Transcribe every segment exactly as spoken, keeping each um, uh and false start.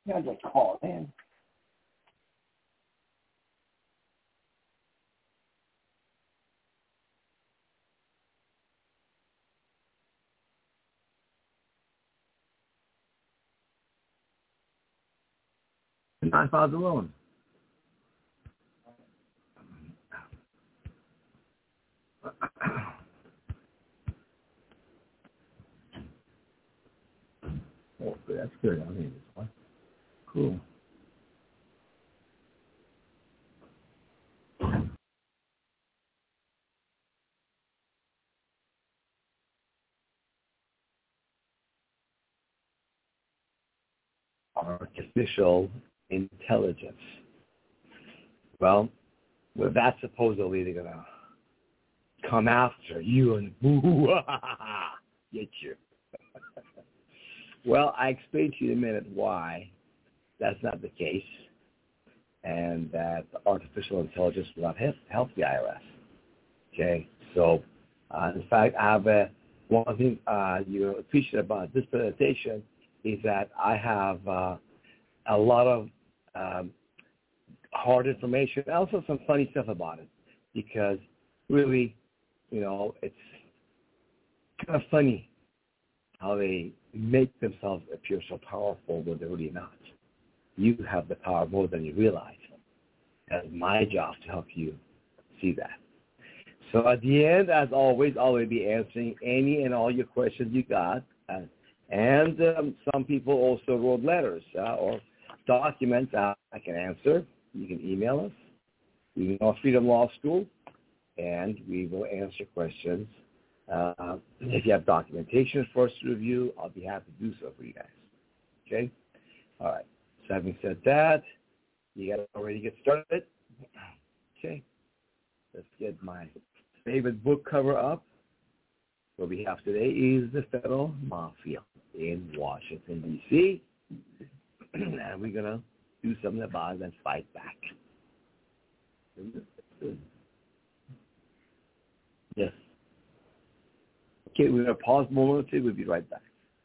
I just call in. Nine files alone. Oh, that's good. I mean, this one. Cool. Artificial intelligence. Well, with that supposedly they're gonna come after you and boo, get you. Well, I explained to you in a minute why that's not the case, and that artificial intelligence will not help, help the I R S. Okay, so uh, in fact, I have a, one thing uh, you appreciate about this presentation is that I have uh, a lot of um, hard information, and also some funny stuff about it, because really, you know, it's kind of funny how they make themselves appear so powerful when they're really not. You have the power more than you realize. That's my job to help you see that. So at the end, as always, I will be answering any and all your questions you got. Uh, and um, some people also wrote letters uh, or documents uh, I can answer. You can email us. You can call Freedom Law School, and we will answer questions. Uh, if you have documentation for us to review, I'll be happy to do so for you guys. Okay? All right. So having said that, you got to ready to get started. Okay. Let's get my favorite book cover up. What we have today is the Federal Mafia in Washington, D C And we're going to do something about it and fight back. Yes. Okay, we're going to pause momentarily. We'll be right back.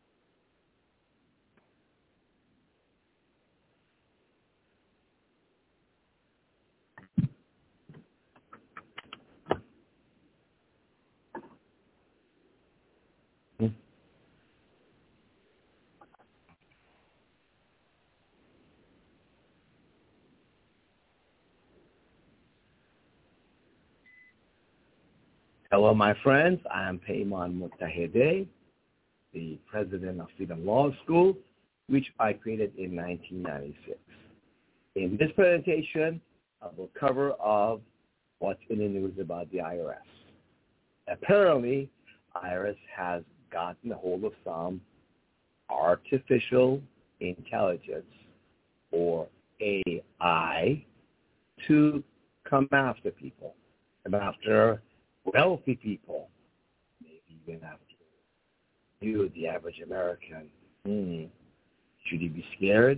Hello, my friends. I am Payman Mutahedeh, the president of Freedom Law School, which I created in nineteen ninety-six. In this presentation, I will cover of what's in the news about the I R S. Apparently, I R S has gotten a hold of some artificial intelligence, or A I, to come after people, come after wealthy people, maybe even after you, the average American. Hmm. Should you be scared?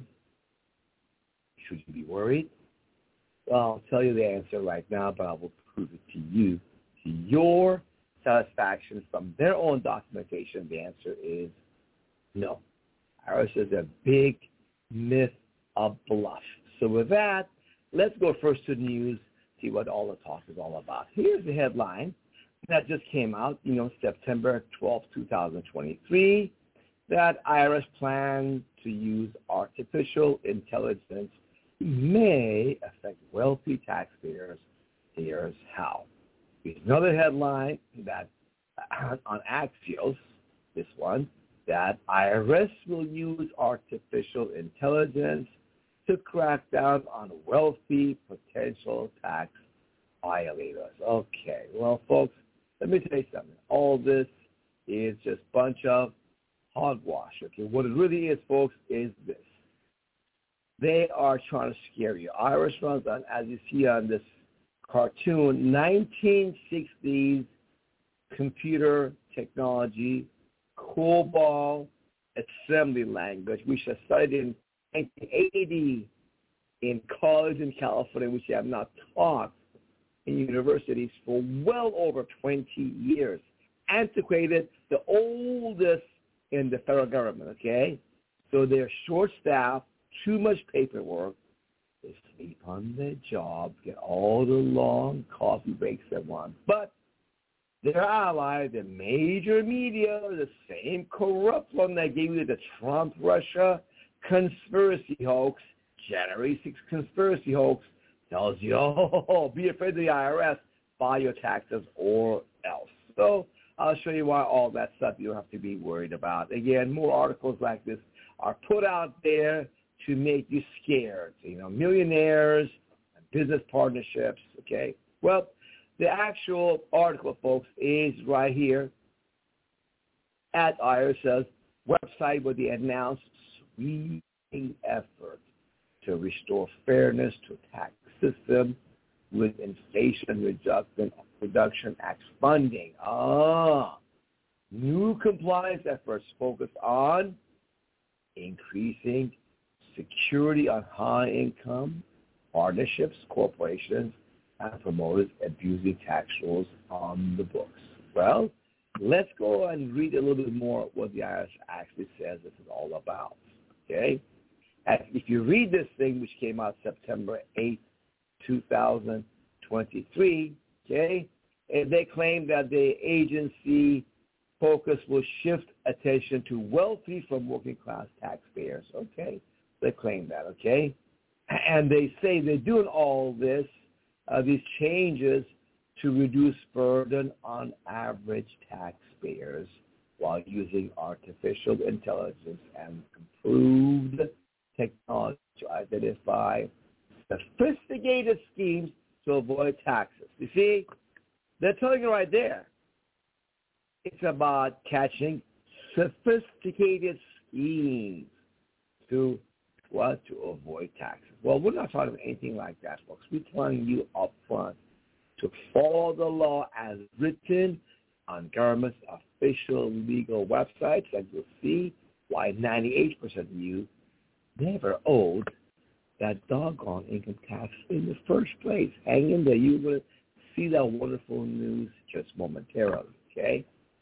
Should you be worried? Well, I'll tell you the answer right now, but I will prove it to you, to your satisfaction from their own documentation. The answer is no. I R S is a big myth, a bluff. So with that, let's go first to the news, see what all the talk is all about. Here's the headline that just came out, you know, September twelfth, twenty twenty-three, that I R S plans to use artificial intelligence may affect wealthy taxpayers. Here's how. Here's another headline that on Axios, this one, that I R S will use artificial intelligence to crack down on wealthy potential tax violators. Okay, well, folks, let me tell you something. All this is just a bunch of hogwash. Okay, what it really is, folks, is this. They are trying to scare you. I R S runs on, as you see on this cartoon, nineteen sixties computer technology, COBOL assembly language, which I studied in nineteen eighty in college in California, which I have not taught in universities for well over twenty years. Antiquated, the oldest in the federal government, okay? So they're short-staffed, too much paperwork. They sleep on their job, get all the long coffee breaks they want. But their ally, the major media, the same corrupt one that gave you the Trump-Russia conspiracy hoax, January sixth conspiracy hoax, tells you, oh, be afraid of the I R S, file your taxes or else. So I'll show you why all that stuff you don't have to be worried about. Again, more articles like this are put out there to make you scared. You know, millionaires, business partnerships, okay? Well, the actual article, folks, is right here at IRS's website where they announced sweeping effort to restore fairness to tax system with Inflation Reduction, Reduction Act funding. Ah, new compliance efforts focus on increasing security on high income, partnerships, corporations, and promoters abusing tax rules on the books. Well, let's go and read a little bit more what the I R S actually says this is all about, okay? And if you read this thing, which came out September eighth, two thousand twenty-three, okay, and they claim that the agency focus will shift attention to wealthy from working class taxpayers, okay? They claim that, okay? And they say they're doing all this, uh, these changes to reduce burden on average taxpayers while using artificial intelligence and improved technology to identify sophisticated schemes to avoid taxes. You see, they're telling you right there, it's about catching sophisticated schemes to what? To avoid taxes. Well, we're not talking about anything like that, folks. We're telling you up front to follow the law as written on government's official legal websites, and you'll see why ninety-eight percent of you never owed that doggone income tax in the first place. Hang in there. You will see that wonderful news just momentarily, okay?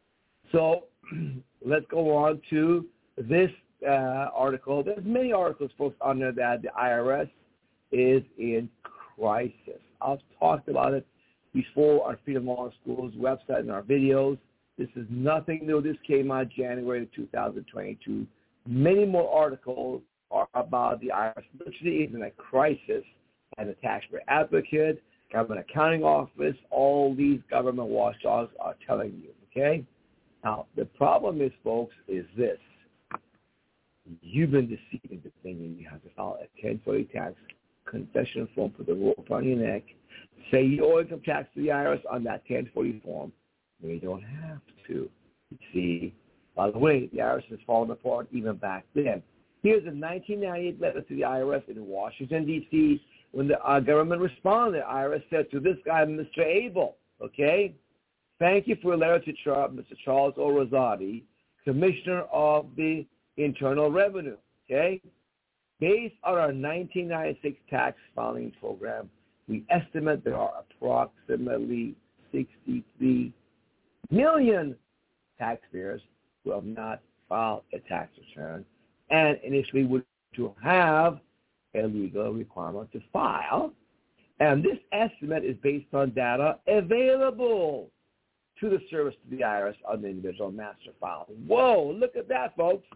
So let's go on to this uh, article. There's many articles, folks, on there that the I R S is in crisis. I've talked about it before on Freedom Law School's website and our videos. This is nothing new. This came out January two thousand twenty-two. Many more articles are about the I R S. Literally is in a crisis, and the taxpayer advocate, government accounting office, all these government watchdogs are telling you, okay? Now, the problem is, folks, is this. You've been deceiving the thing, and you have to file a ten forty tax confession form, put the rope on your neck, say you owe income tax to the I R S on that ten forty form. No, you don't have to. You see, by the way, the I R S has fallen apart even back then. Here's a nineteen ninety-eight letter to the I R S in Washington, D C When the uh, government responded, the I R S said to this guy, Mister Abel, okay, thank you for a letter to Char- Mister Charles O. Rosati, Commissioner of the Internal Revenue, okay? Based on our nineteen ninety-six tax filing program, we estimate there are approximately sixty-three million taxpayers who have not filed a tax return and initially would to have a legal requirement to file. And this estimate is based on data available to the service to the I R S on the individual master file. Whoa, look at that, folks.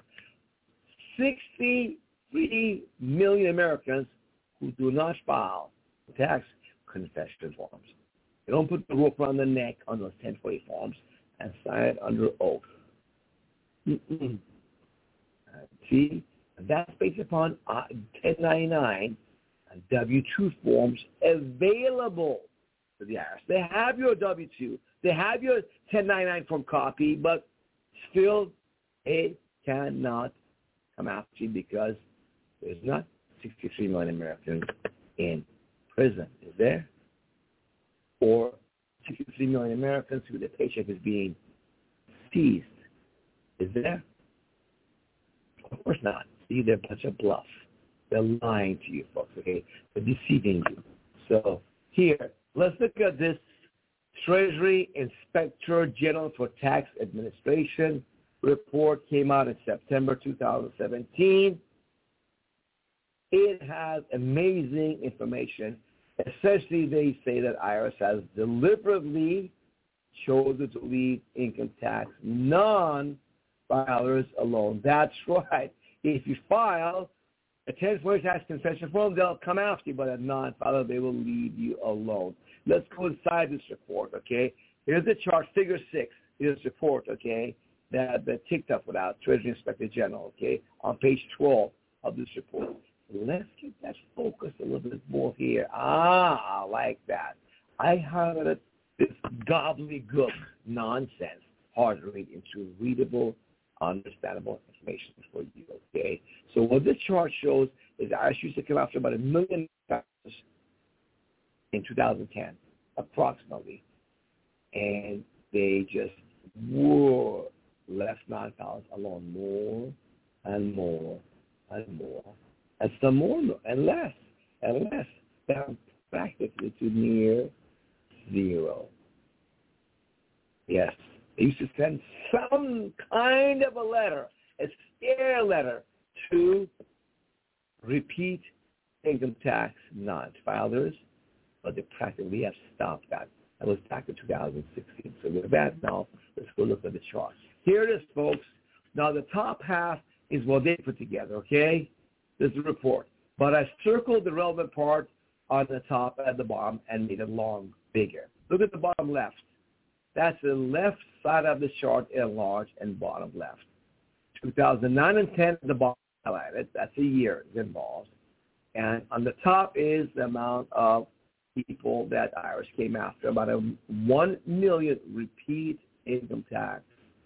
sixty-three million Americans who do not file tax confession forms. They don't put the rope around the neck on those ten forty forms and sign it under oath. Mm-mm. Uh, see, that's based upon uh, ten ninety-nine and W two forms available to the I R S. They have your W two. They have your ten ninety-nine form copy, but still it cannot come after you because there's not sixty-three million Americans in prison, is there? Or sixty-three million Americans who their paycheck is being seized, is there? Of course not. See, they're a bunch of bluff. They're lying to you, folks, okay? They're deceiving you. So here, let's look at this Treasury Inspector General for Tax Administration report came out in September two thousand seventeen. It has amazing information. Essentially, they say that I R S has deliberately chosen to leave income tax non-filers alone. That's right. If you file a ten forty tax concession form, they'll come after you, but a non-filer, they will leave you alone. Let's go inside this report, okay? Here's the chart, figure six. Here's the report, okay, that, that ticked up without Treasury Inspector General, okay, on page twelve of this report. Let's get that focused a little bit more here. Ah, I like that. I highlighted this gobbledygook nonsense, hard to read, into readable, understandable information for you, okay? So what this chart shows is I R S used to come after about a million dollars in two thousand ten, approximately, and they just whoa, left non-filers alone more and more and more, and some more and less and less, down practically to near zero. Yes, they used to send some kind of a letter, a scare letter, to repeat income tax non-filers, but they practically have stopped that. That was back in two thousand sixteen. So with that now, let's go look at the chart. Here it is, folks. Now the top half is what they put together, okay? This is the report. But I circled the relevant part on the top and the bottom and made it long, bigger. Look at the bottom left. That's the left side of the chart in large and bottom left. two thousand nine and ten, the bottom highlighted. That's a year involved. And on the top is the amount of people that I R S came after, about a one million repeat income tax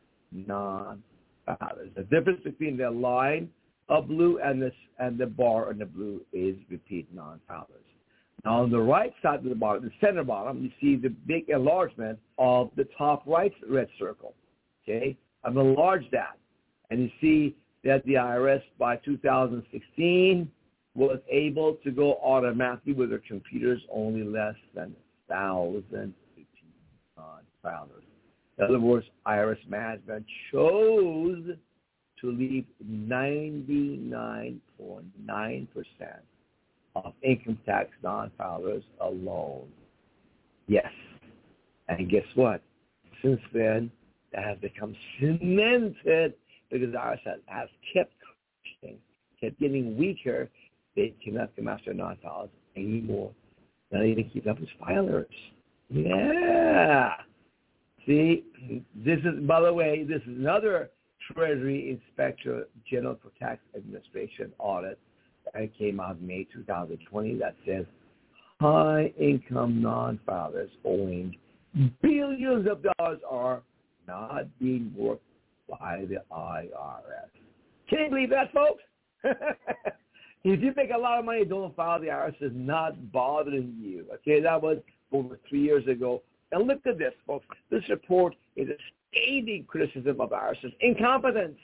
non-filers. The difference between the line of blue and this and the bar in the blue is repeat non-filers. Now on the right side of the bottom, the center bottom, you see the big enlargement of the top right red circle. Okay, I've enlarged that, and you see that the I R S by two thousand sixteen was able to go automatically with their computers only less than a thousand non-filers. In other words, I R S management chose to leave ninety-nine point nine percent of income tax non-filers alone. Yes. And guess what? Since then, that has become cemented because the I R S has, has kept crashing, kept getting weaker. They cannot come after non-filers anymore. Not even keep up with filers. Yeah. See, this is, by the way, this is another Treasury Inspector General for Tax Administration audit that came out in May two thousand twenty that says high-income non-filers owing billions of dollars are not being worked by the I R S. Can you believe that, folks? If you make a lot of money, don't file. The I R S is not bothering you. Okay, that was over three years ago. And look at this, folks. This report is a scathing criticism of I R S's incompetence.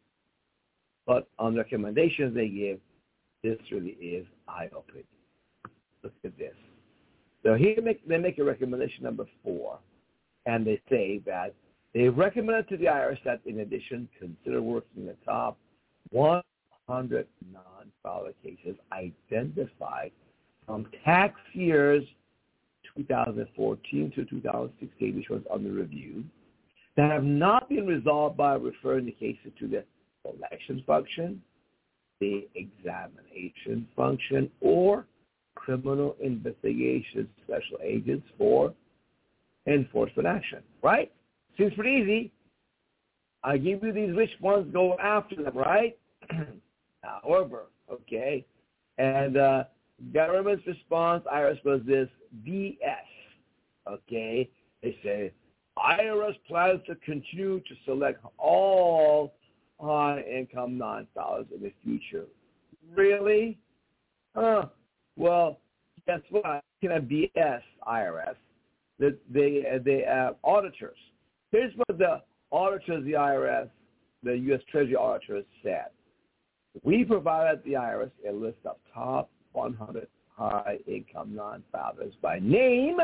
But on recommendations they give, this really is eye-opening. Look at this. So here make, they make a recommendation number four, and they say that they recommend to the I R S that, in addition, consider working the top one hundred non-filer cases identified from tax years two thousand fourteen to two thousand sixteen, which was under review, that have not been resolved by referring the cases to the collections function, the examination function, or criminal investigation special agents for enforcement action. Right? Seems pretty easy. I give you these rich ones, go after them, right? However, okay, and uh, government's response, I R S, was this B S, okay? They say, I R S plans to continue to select all high-income non-filers in the future. Really? Huh. Well, guess what? Can I B S I R S? The, the, the uh, auditors. Here's what the auditors of the I R S, the U S Treasury auditors, said. We provided the I R S a list of top one hundred high-income non-filers by name,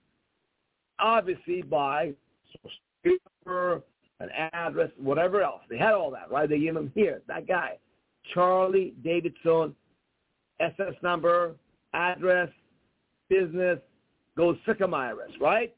obviously by social security, an address, whatever else. They had all that, right? They gave them here, that guy, Charlie Davidson, S S number, address, business, goes Sycam I R S, right?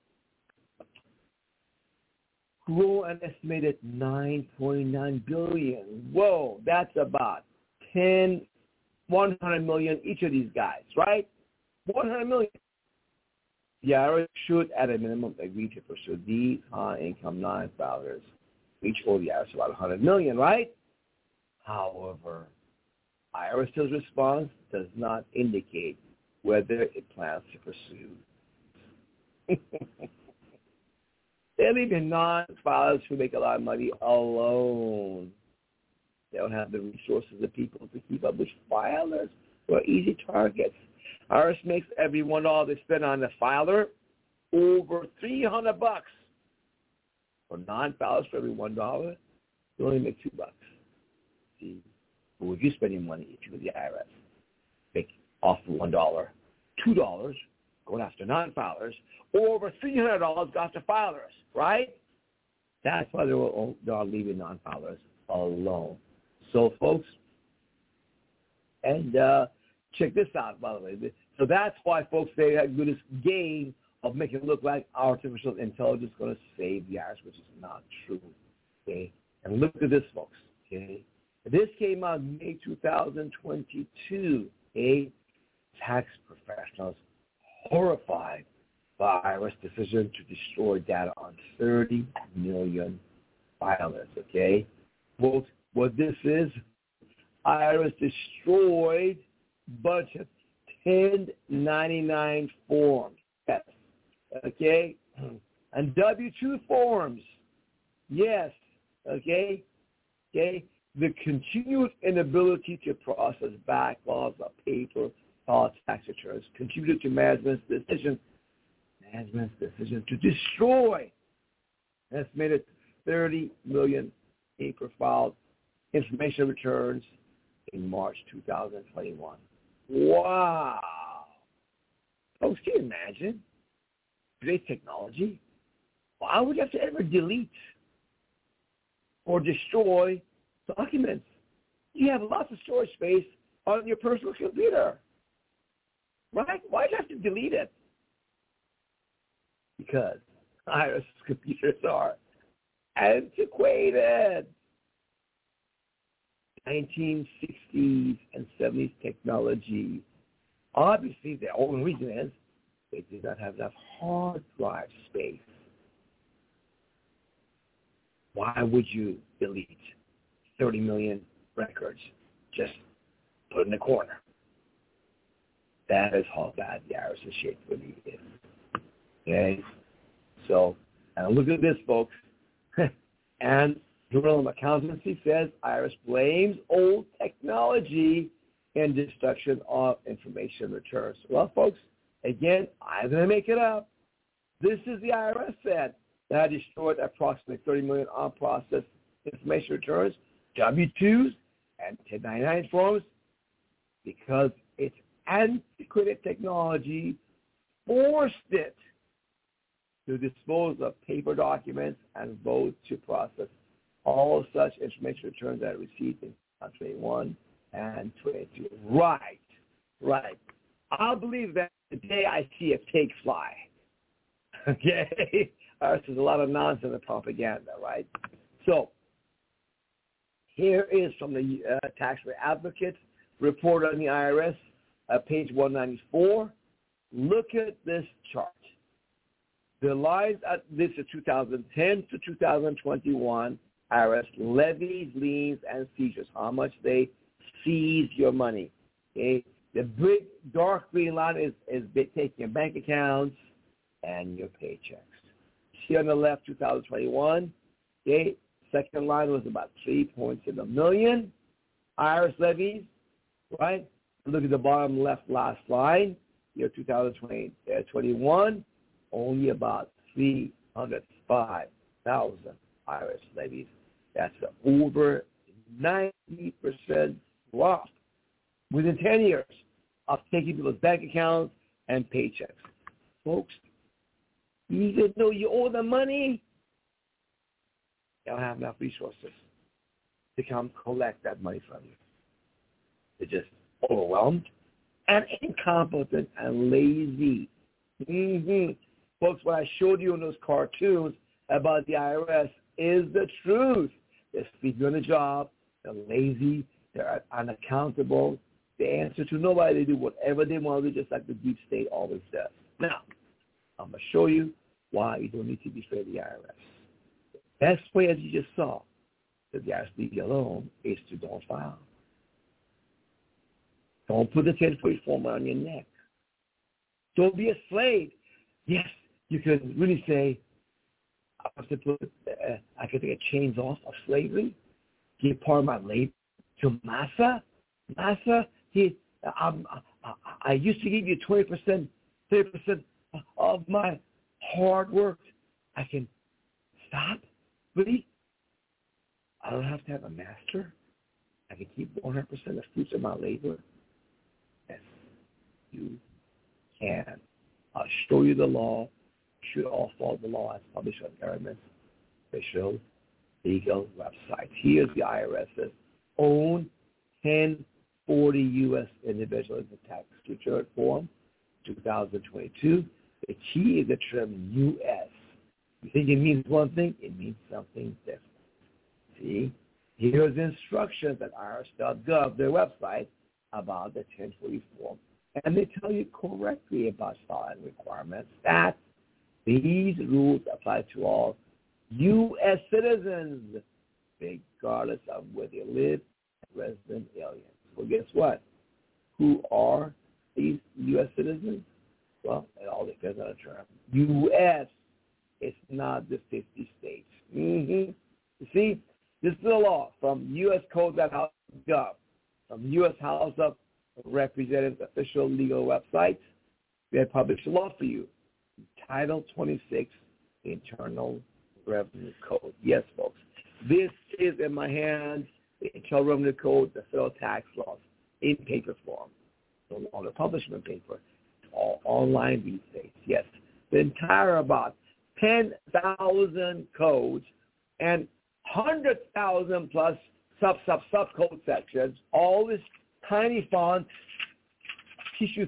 Grow an estimated nine point nine billion dollars. Whoa, that's about ten, one hundred million each of these guys, right? one hundred million. The I R S should, at a minimum, agree to pursue these high-income non-filers, each owe the I R S about one hundred million dollars, right? However, IRS's response does not indicate whether it plans to pursue. They're leaving non-filers who make a lot of money alone. They don't have the resources of people to keep up with filers who are easy targets. I R S makes every one dollar they spend on the filer over three hundred bucks. For non-filers, for every one dollar, you only make two bucks. See, but would you spend your money if you were the I R S? Make off one dollar, two dollars going after non-filers, or over three hundred dollars go after filers, right? That's why they're, they're leaving non-filers alone. So, folks, and uh, check this out, by the way. So that's why, folks, they have this game of making it look like artificial intelligence is going to save the I R S, which is not true. Okay? And look at this, folks. Okay? This came out in May two thousand twenty-two. Okay? Tax professionals horrified by I R S decision to destroy data on thirty million filers. Okay? Folks, what this is, I R S destroyed a bunch of ten ninety-nine forms. Yes. Okay? And W two forms. Yes. Okay? Okay? The continued inability to process backlogs of paper filed tax returns contributed to management's decision, management's decision to destroy an estimated thirty million paper filed information returns in March two thousand twenty-one. Wow. Folks, can you imagine today's technology? Why would you have to ever delete or destroy documents? You have lots of storage space on your personal computer, right? Why do you have to delete it? Because I R S computers are antiquated. nineteen sixties and seventies technology. Obviously, the only reason is they did not have enough hard drive space. Why would you delete thirty million records? Just put it in the corner. That is how bad the I R S's shape really is. Okay? So, now look at this, folks. And Journal of Accountancy says I R S blames old technology in destruction of information returns. Well, folks, again, I'm going to make it up. This is the I R S said that destroyed approximately thirty million unprocessed information returns, W twos, and ten ninety-nine forms because its antiquated technology forced it to dispose of paper documents and vote to process all such information returns that are received in twenty-one and twenty-two. Right, right. I'll believe that the day I see a pig fly. Okay? Uh, this is a lot of nonsense and propaganda, right? So, here is from the uh, Taxpayer Advocate report on the I R S, uh, page one ninety-four. Look at this chart. The lines at this is two thousand ten to two thousand twenty-one. I R S levies, liens, and seizures, how much they seize your money. Okay? The big dark green line is, is taking your bank accounts and your paychecks. See on the left, two thousand twenty-one, okay? Second line was about three point seven million I R S levies, right? Look at the bottom left last line, year two thousand twenty-one, only about three hundred five thousand I R S levies. That's an over ninety percent drop within ten years of taking people's bank accounts and paychecks. Folks, even though you owe them money, they don't have enough resources to come collect that money from you. They're just overwhelmed and incompetent and lazy. Mm-hmm. Folks, what I showed you in those cartoons about the I R S is the truth. They're sleeping on the job. They're lazy. They're unaccountable. They answer to nobody. They do whatever they want to do, just like the deep state always does. Now, I'm going to show you why you don't need to be afraid of the I R S. The best way, as you just saw, that the I R S leave you alone is to don't file. Don't put the ten forty form around your neck. Don't be a slave. Yes, you can really say, I have to put, uh, I can take a chains off of slavery, give part of my labor to Massa. Massa, he, um, I, I used to give you twenty percent, thirty percent of my hard work. I can stop, really? I don't have to have a master. I can keep one hundred percent of the fruits of my labor. Yes, you can. I'll show you the law. You should all follow the law as published on government's official legal website. Here's the IRS's own ten forty U S individual income tax return form, two thousand twenty-two. The key is the term U S. You think it means one thing? It means something different. See? Here's instructions at I R S dot gov, their website, about the ten forty form. And they tell you correctly about filing requirements that these rules apply to all U S citizens, regardless of where they live, resident aliens. Well, guess what? Who are these U S citizens? Well, it all depends on the term. U S It's not the fifty states. Mm-hmm. You see, this is the law from U S code dot gov, from U S House of Representatives official legal website. They have published a law for you. Title twenty-six, Internal Revenue Code. Yes, folks. This is in my hands, the Internal Revenue Code, the federal tax laws, in paper form. No longer publishment paper. It's all online these days. Yes. The entire about ten thousand codes and one hundred thousand plus sub, sub, sub code sections, all this tiny font, tissue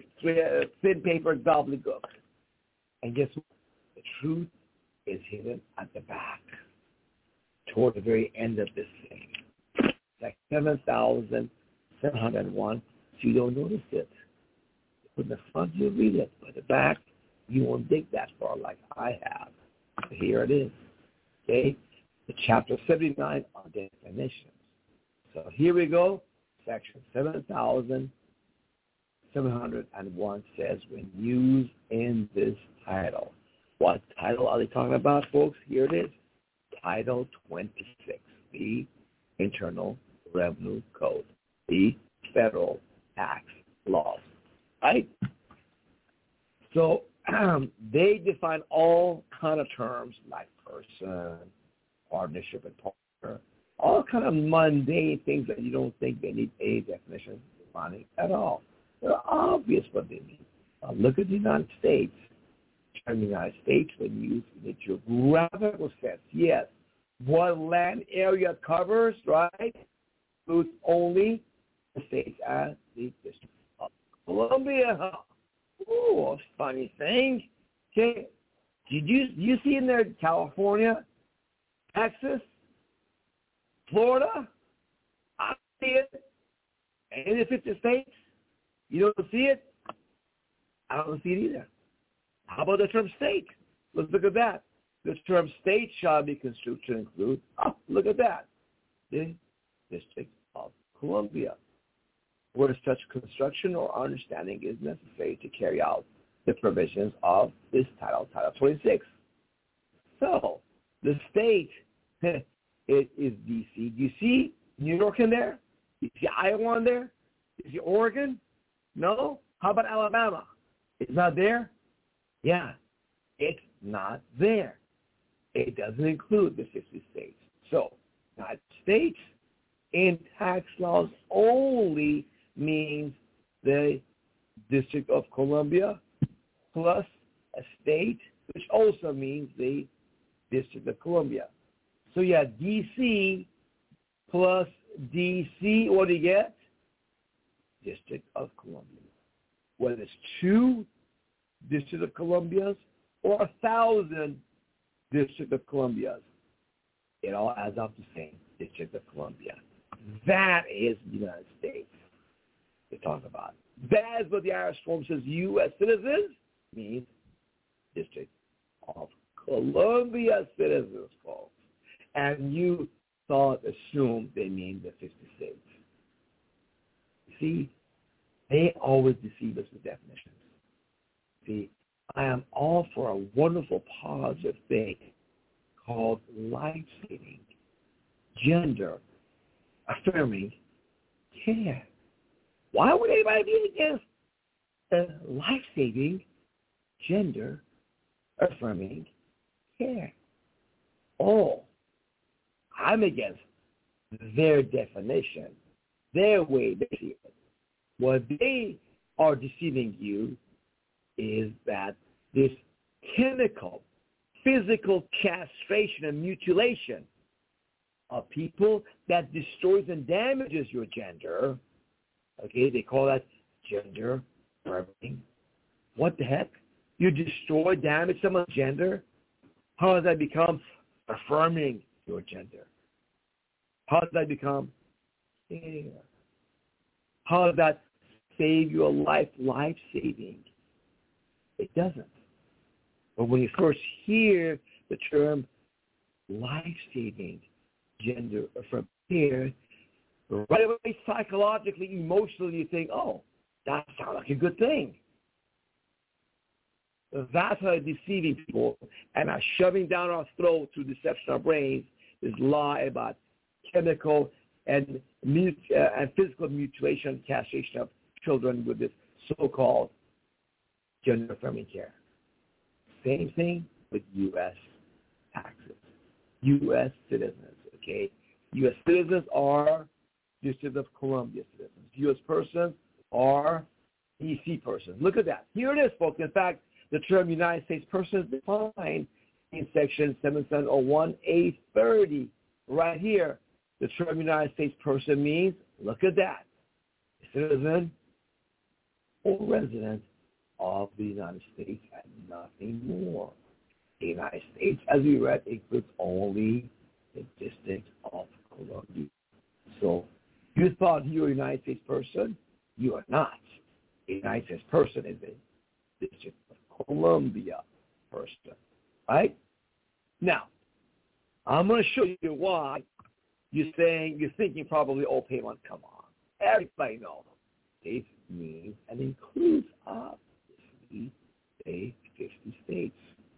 thin paper gobbledygook. And guess what? The truth is hidden at the back, toward the very end of this thing. It's like seven thousand seven hundred one, so you don't notice it. From the front, you'll read it. But the back, you won't dig that far like I have. So here it is. Okay? The chapter seventy-nine on definitions. So here we go. Section seven thousand seven hundred one says when used in this title. What title are they talking about, folks? Here it is. Title twenty-six, the Internal Revenue Code, the federal tax laws. Right? So um, they define all kind of terms like person, partnership, and partner, all kind of mundane things that you don't think they need a definition defining at all. They're obvious what they mean. Now look at the United States. In the United States, when used in a geographical sense, yes, what land area covers, right, includes only the states as the District of Columbia. Oh, funny thing. Okay, did you you see in there California, Texas, Florida? I see it. Any of the fifty states? You don't see it? I don't see it either. How about the term state? Let's look at that. The term state shall be construed to include, oh, look at that, the District of Columbia, where such construction or understanding is necessary to carry out the provisions of this title, Title twenty-six. So, the state it is D C. Do you see New York in there? Do you see Iowa in there? Do you see Oregon? No? How about Alabama? It's not there? Yeah, it's not there. It doesn't include the fifty states. So, United States in tax laws only means the District of Columbia plus a state, which also means the District of Columbia. So, yeah, D C plus D C, what do you get? District of Columbia. Whether it's two District of Columbias or a thousand District of Columbias, it all adds up to the same District of Columbia. That is the United States they talk about. That is what the Irish form says. U S citizens means District of Columbia citizens, folks. And you thought, assumed they mean the fifty states. See, they always deceive us with definitions. See, I am all for a wonderful positive thing called life-saving, gender-affirming care. Why would anybody be against a life-saving, gender-affirming care? Oh, I'm against their definition, their way they see it. What they are deceiving you is that this chemical, physical castration and mutilation of people that destroys and damages your gender, okay, they call that gender affirming. What the heck? You destroy, damage someone's gender? How does that become affirming your gender? How does that become care? How does that save your life, life-saving? It doesn't. But when you first hear the term life-saving, gender affirming care, right away, psychologically, emotionally, you think, oh, that sounds like a good thing. That's how they're deceiving people and are shoving down our throat through deception of our brains this lie about chemical and, mut- uh, and physical mutilation, castration of children with this so-called gender-affirming care. Same thing with U S taxes. U S citizens, okay? U S citizens are District of Columbia citizens. U S persons are E C persons. Look at that. Here it is, folks. In fact, the term United States person is defined in Section seventy-seven oh one A thirty. Right here, the term United States person means, look at that, citizen or resident of the United States and nothing more. The United States, as we read, includes only the District of Columbia. So you thought you were a United States person? You are not. A United States person is a District of Columbia person. Right? Now, I'm going to show you why you're saying, you're thinking probably, oh, Paimon, come on. Everybody knows. States means and includes, obviously, say, fifty states.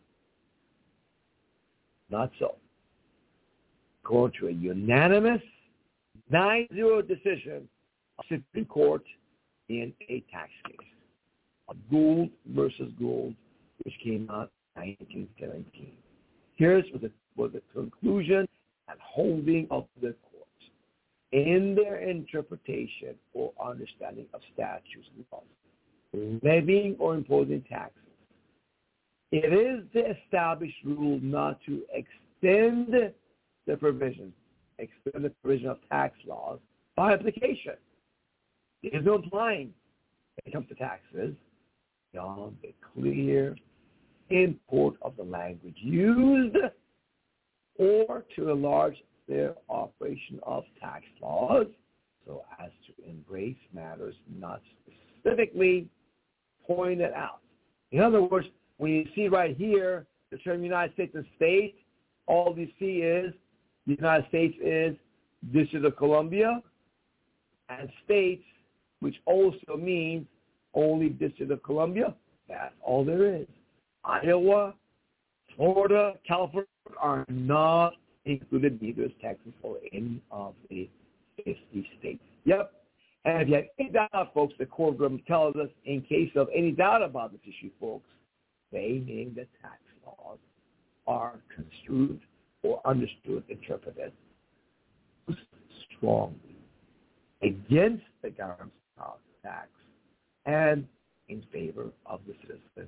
Not so. Going to a unanimous nine zero decision of Supreme Court in a tax case of Gould versus Gould, which came out in nineteen seventeen. Here's what the, what the conclusion and holding of the court in their interpretation or understanding of statutes and laws, levying or imposing taxes. It is the established rule not to extend the provision, extend the provision of tax laws by application. There is no implying when it comes to taxes beyond the clear import of the language used or to enlarge their operation of tax laws so as to embrace matters not specifically pointed out. In other words, when you see right here the term United States and state, all you see is the United States is District of Columbia, and states, which also means only District of Columbia, that's all there is. Iowa, Florida, California are not included, neither is Texas or any of the fifty states. Yep. And if you have any doubt, folks, the court room tells us, in case of any doubt about this issue, folks, they mean the tax laws are construed or understood, interpreted strongly against the government's power to tax and in favor of the citizen.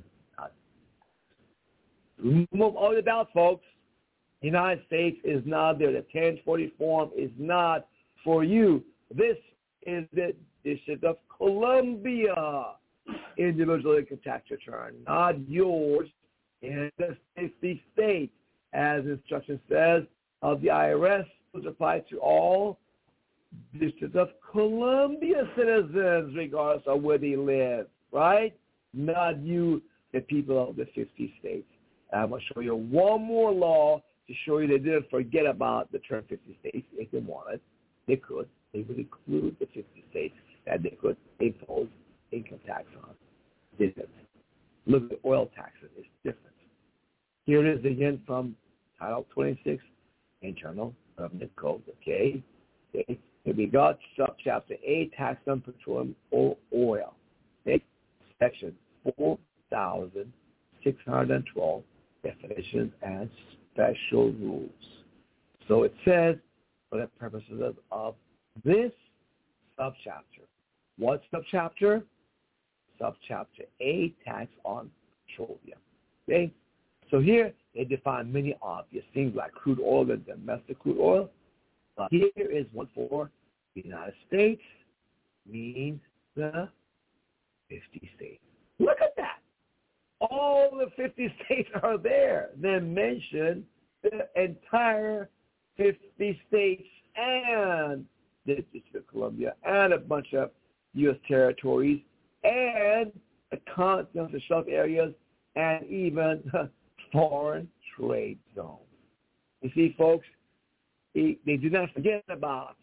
Remove all the doubt, folks. The United States is not there. The ten forty form is not for you. This is the District of Columbia individual income tax return, not yours in the fifty states. As instruction says of the I R S, which apply to all District of Columbia citizens, regardless of where they live, right? Not you, the people of the fifty states. I'm going to show you one more law to show you they didn't forget about the term fifty states. If they wanted, they could. They would include the fifty states that they could impose income tax on. They didn't. Look at oil taxes. It's different. Here it is again from Title twenty-six, Internal Revenue Code, okay? Okay. Here we got subchapter A, tax on petroleum or oil. Okay? Section four thousand six hundred twelve, definitions and special rules. So it says, for the purposes of, of this subchapter, what subchapter? Subchapter A, tax on petroleum. Okay? So here they define many obvious things like crude oil and domestic crude oil. But here is one for the United States, means the fifty states. Look at that. All the fifty states are there. They mention the entire fifty states and the District of Columbia and a bunch of U S territories and the continental shelf areas and even foreign trade zones. You see, folks, they, they do not forget about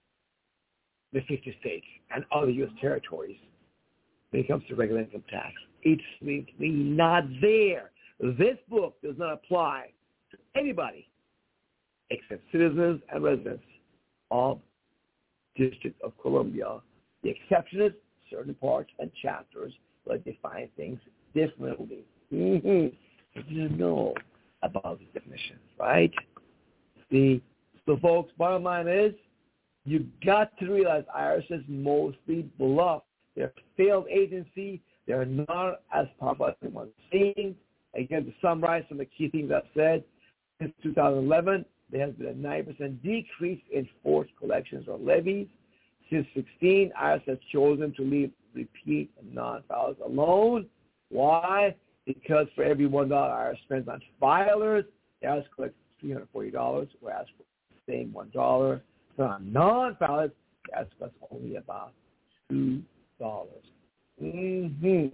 the fifty states and other U S territories when it comes to regular income tax. It's simply not there. This book does not apply to anybody except citizens and residents of District of Columbia. The exception is certain parts and chapters that define things differently. Mm-hmm. You didn't know about the definitions, right? See, so folks, bottom line is, you got to realize I R S is mostly bluff. They're a failed agency. They're not as powerful as everyone's saying. Again, to summarize some of the key things I've said, since two thousand eleven, there has been a nine percent decrease in forced collections or levies. Since sixteen, I R S has chosen to leave repeat and non-filers alone. Why? Because for every one dollar I R S spends on filers, the I R S collects three hundred forty dollars, whereas for the same one dollar spent on non-filers, the I R S collects only about two dollars. Mm-hmm.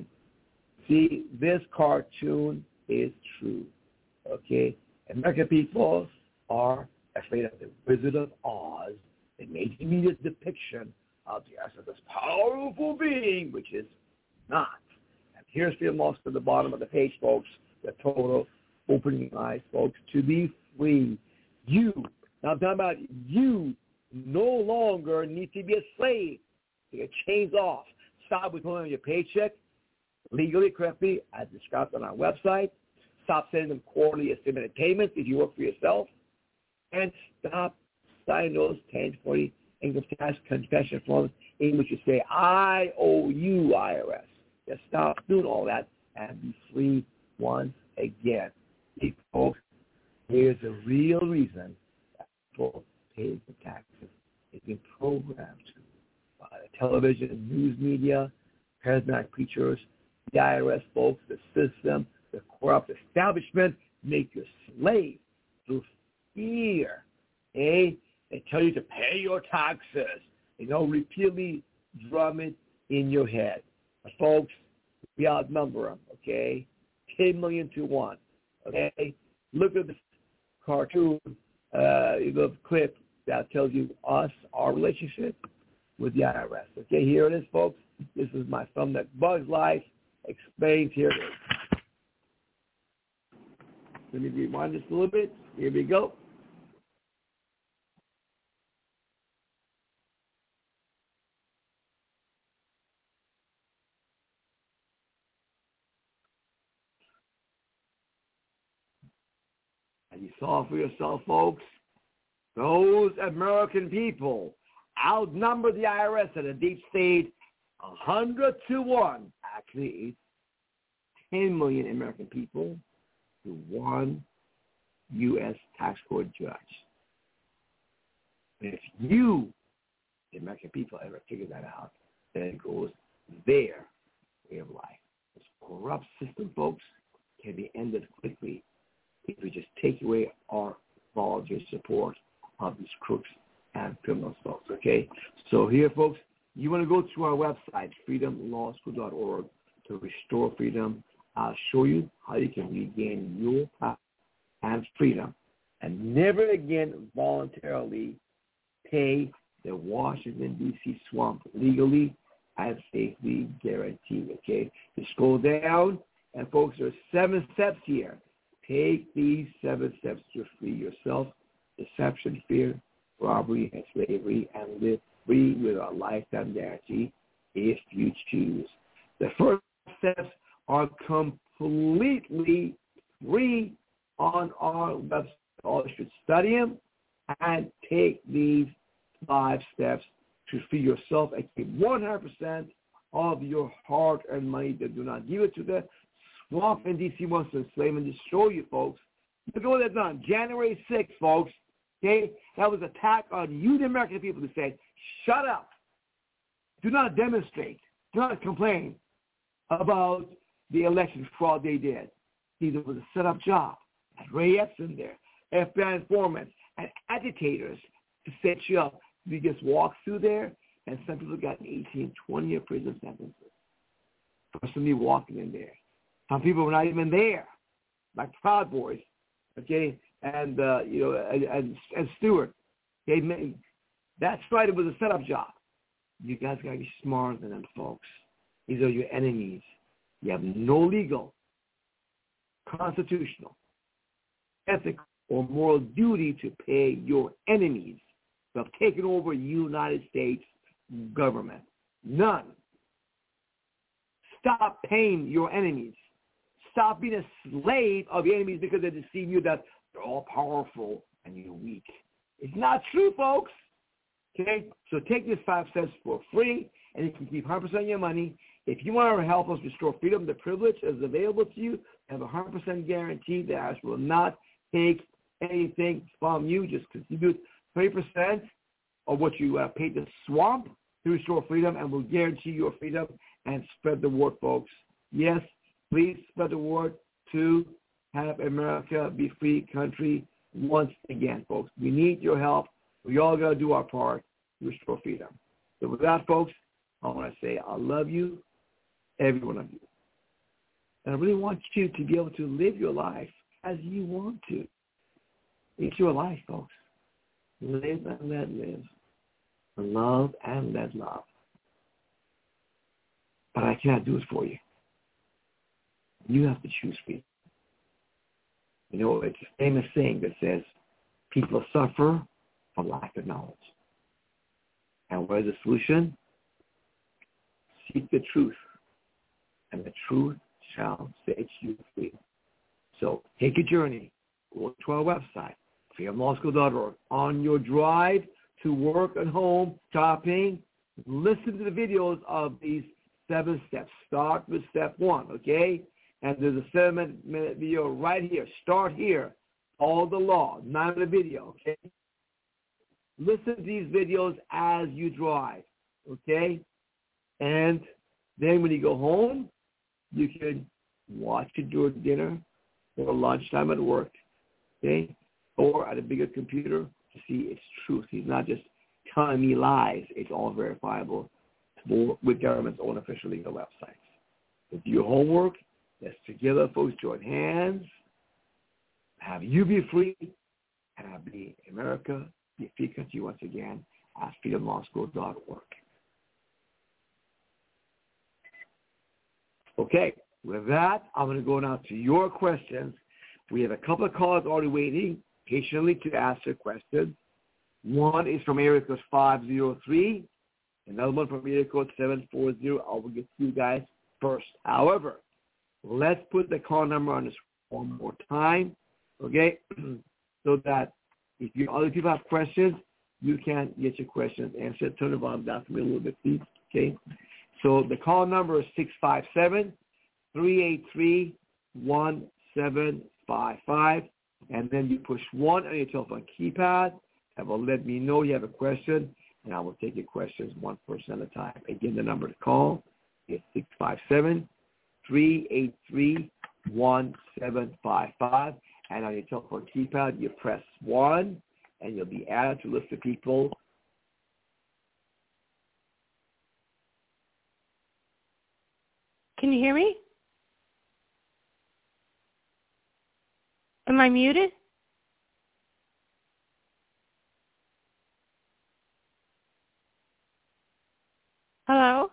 See, this cartoon is true. Okay? American people are afraid of the Wizard of Oz. They made the media depiction of the I R S as this powerful being, which is not. And here's Freedom Law School at the bottom of the page, folks, the total opening eyes, folks, to be free. You, now I'm talking about you, no longer need to be a slave. Take your chains off. Stop withholding on your paycheck legally, correctly, as described on our website. Stop sending them quarterly estimated payments if you work for yourself. And stop signing those ten forty income tax confession forms in which you say, I owe you, I R S. Just stop doing all that and be free once again. Hey, folks, here's the real reason that people pay the taxes. It's been programmed by the television, news media, charismatic preachers, the I R S folks, the system, the corrupt establishment, make you a slave through fear. Okay? They tell you to pay your taxes. You know, repeatedly drum it in your head. But folks, we outnumber them, okay? ten million to one, okay? Look at this cartoon, uh, the clip that tells you us, our relationship with the I R S. Okay, here it is, folks. This is my thumb that Bugs Life explains. Here it is. Let me rewind this a little bit. Here we go. And you saw for yourself, folks, those American people outnumber the I R S at a deep state one hundred to one. Actually, it's ten million American people to one U S tax court judge. If you the American people ever figure that out, then it goes their way of life. This corrupt system, folks, can be ended quickly if we just take away our voluntary support of these crooks and criminals, folks, okay? So here, folks, you want to go to our website, freedom law school dot org, to restore freedom. I'll show you how you can regain your power and freedom and never again voluntarily pay the Washington, D C swamp legally and safely guaranteed, okay? Just scroll down, and, folks, there's seven steps here. Take these seven steps to free yourself, deception, fear, robbery, and slavery, and live free with a lifetime guarantee if you choose. The first steps are completely free on our website. All you should study them and take these five steps to free yourself and keep one hundred percent of your hard-earned money. That do not give it to the swamp in D C wants to enslave and destroy you, folks. Look at what they've done. January sixth, folks. Okay, that was an attack on you, the American people, to say, shut up. Do not demonstrate. Do not complain about the election fraud they did. Either it was a set-up job. And Ray Epson there, F B I informants, and agitators to set you up. You just walk through there, and some people got eighteen, twenty-year prison sentences for somebody walking in there. Some people were not even there, like Proud Boys, okay, and, uh, you know, and, and, and Stewart. Okay, that's right, it was a setup job. You guys got to be smarter than them, folks. These are your enemies. You have no legal, constitutional, ethical, or moral duty to pay your enemies who have taken over United States government. None. Stop paying your enemies. Stop being a slave of your enemies because they deceive you that they're all powerful and you're weak. It's not true, folks. Okay? So take these five steps for free, and you can keep one hundred percent of your money. If you want to help us restore freedom, the privilege is available to you. I have a one hundred percent guarantee that I will not take anything from you. Just contribute twenty percent of what you uh, paid the swamp to restore freedom, and we'll guarantee your freedom and spread the word, folks. Yes, please spread the word to have America be a free country once again, folks. We need your help. We all got to do our part to restore freedom. So with that, folks, I want to say I love you, every one of you. And I really want you to be able to live your life as you want to. It's your life, folks. Live and let live. Love and let love. But I cannot do it for you. You have to choose freedom. You know, it's a famous saying that says, people suffer for lack of knowledge. And what is the solution? Seek the truth, and the truth shall set you free. So take a journey. Go to our website, freedom law school dot org. On your drive to work and home, shopping, listen to the videos of these seven steps. Start with step one, okay? And there's a seven-minute video right here. Start here. Follow the law. Nine-minute video, okay? Listen to these videos as you drive, okay? And then when you go home, you can watch it during dinner or lunchtime at work, okay? Or at a bigger computer to see its truth. He's not just telling me lies. It's all verifiable with government's own official legal websites. So do your homework. Let's together, folks, join hands. Have you be free, and have be America be a free country once again at freedom law school dot org. Okay, with that, I'm going to go now to your questions. We have a couple of callers already waiting patiently to ask their questions. One is from area code five zero three, another one from area code seven four zero. I will get to you guys first. However, let's put the call number on this one more time, okay, so that if you other people have questions, you can get your questions answered. Turn the volume down for me a little bit, please, okay? So the call number is six five seven, three eight three, one seven five five, and then you push one on your telephone keypad. That will let me know you have a question, and I will take your questions one person at a time. Again, the number to call is six five seven, three eight three, one seven five five. And on your telephone keypad, you press one, and you'll be added to a list of people. Can you hear me? Am I muted? Hello?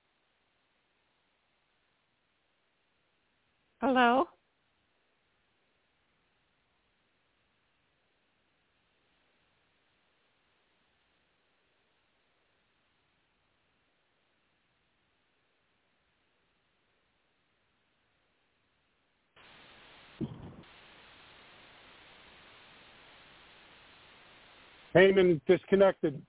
Hello? Heyman disconnected.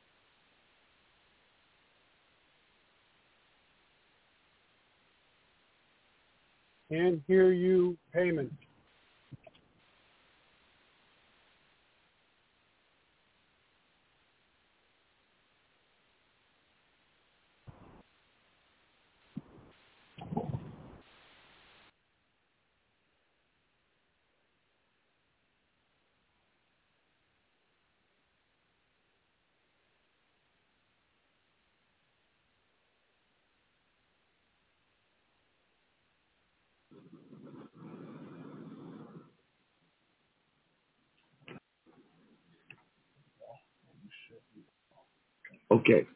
Can't hear you, Heyman. Okay.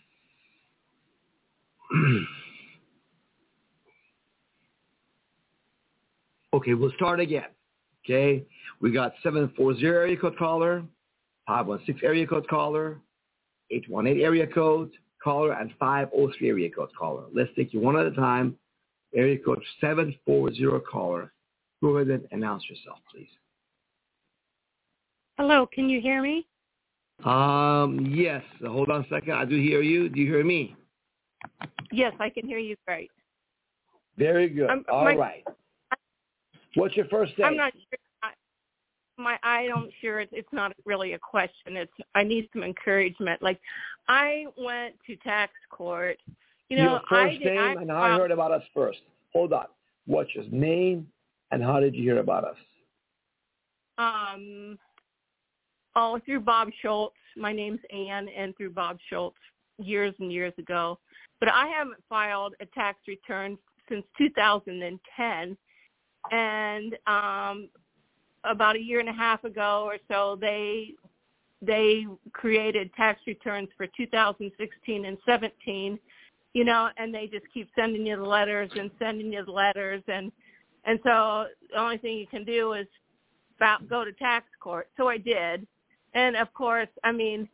Okay, we'll start again. Okay, we got seven four zero area code caller, five one six area code caller, eight one eight area code caller, and five oh three area code caller. Let's take you one at a time. Area code seven four zero caller. Go ahead and announce yourself, please. Hello, can you hear me? Um, yes. Hold on a second. I do hear you. Do you hear me? Yes, I can hear you great. Very good. I'm, All my, right. What's your first name? I'm not sure. I, my, I don't sure it's, it's not really a question. It's I need some encouragement. Like, I went to tax court. You know, your first I did, name I, and how you heard about us first. Hold on. What's your name and how did you hear about us? Um, oh, through Bob Schultz. My name's Ann, and through Bob Schultz years and years ago. But I haven't filed a tax return since two thousand ten. And um, about a year and a half ago or so, they they created tax returns for two thousand sixteen and seventeen, you know, and they just keep sending you the letters and sending you the letters. And, and so the only thing you can do is about go to tax court. So I did. And, of course, I mean,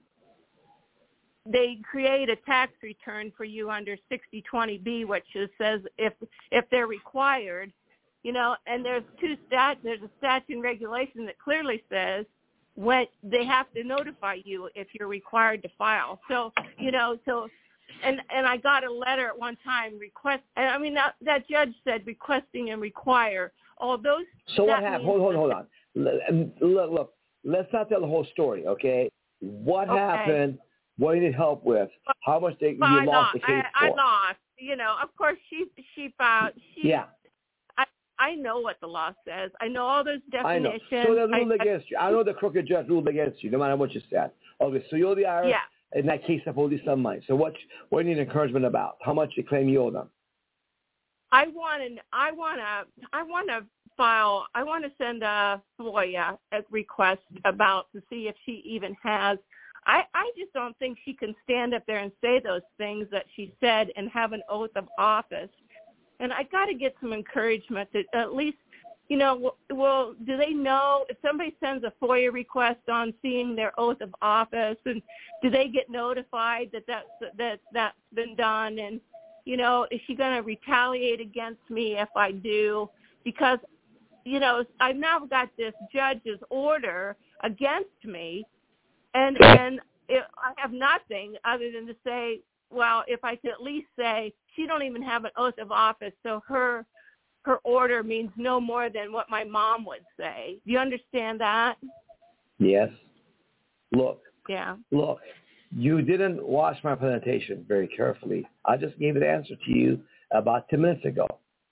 they create a tax return for you under sixty twenty B, which is, says if if they're required, you know, and there's two stat there's a statute and regulation that clearly says when they have to notify you if you're required to file. So, you know, so and and I got a letter at one time request. And I mean that that judge said requesting and require all those. So what happened? Hold hold hold on. Look look. Let's not tell the whole story, okay? What okay. happened? What did it help with? How much they, you I lost lost. the case I, for? I lost. You know, of course she she filed. She, yeah. I I know what the law says. I know all those definitions. I know. So they ruled I, against you. I know the crooked judge ruled against you, no matter what you said. Okay, so you're the I R S. Yeah. In that case, I owed you some money. So what? What do you need encouragement about? How much you claim you owe them? I want to. I want to. I want to file. I want to send a FOIA a request about to see if she even has. I, I just don't think she can stand up there and say those things that she said and have an oath of office. And I got to get some encouragement that at least, you know, well, do they know if somebody sends a FOIA request on seeing their oath of office, and do they get notified that that's, that that's been done? And, you know, is she going to retaliate against me if I do? Because, you know, I've now got this judge's order against me. And and it, I have nothing other than to say, well, if I could at least say she don't even have an oath of office, so her her order means no more than what my mom would say. Do you understand that? Yes. Look. Yeah. Look. You didn't watch my presentation very carefully. I just gave an answer to you about ten minutes ago.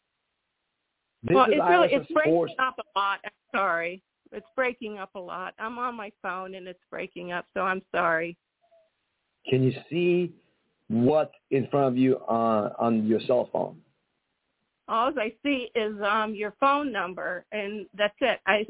This well, is it's really it's IRS's breaking force. up a lot. I'm sorry. It's breaking up a lot. I'm on my phone and it's breaking up, so I'm sorry. Can you see what's in front of you on, on your cell phone? All I see is um your phone number, and that's it. I,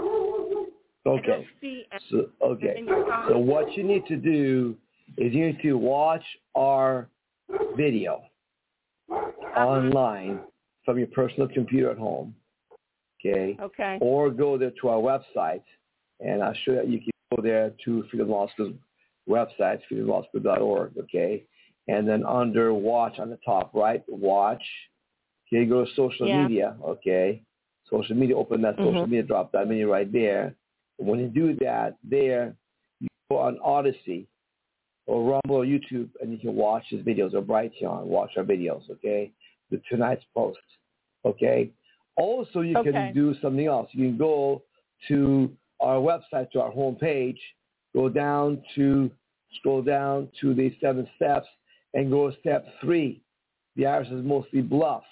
Okay. I don't see So, okay. in your phone. So what you need to do is you need to watch our video uh-huh. online from your personal computer at home, okay? Okay. Or go there to our website, and I'll show you. You can go there to Freedom Law School's website, freedom law school dot org, okay? And then under watch on the top right, watch. Okay, go to social yeah. media, okay? Social media, open that social mm-hmm. media drop down menu right there. And when you do that, there, you go on Odyssey or Rumble or YouTube, and you can watch his videos, or Brighteon, watch our videos, okay? The tonight's post, okay? Also, you okay. can do something else. You can go to our website, to our homepage, go down to, scroll down to the seven steps, and go to step three. The I R S is mostly bluff,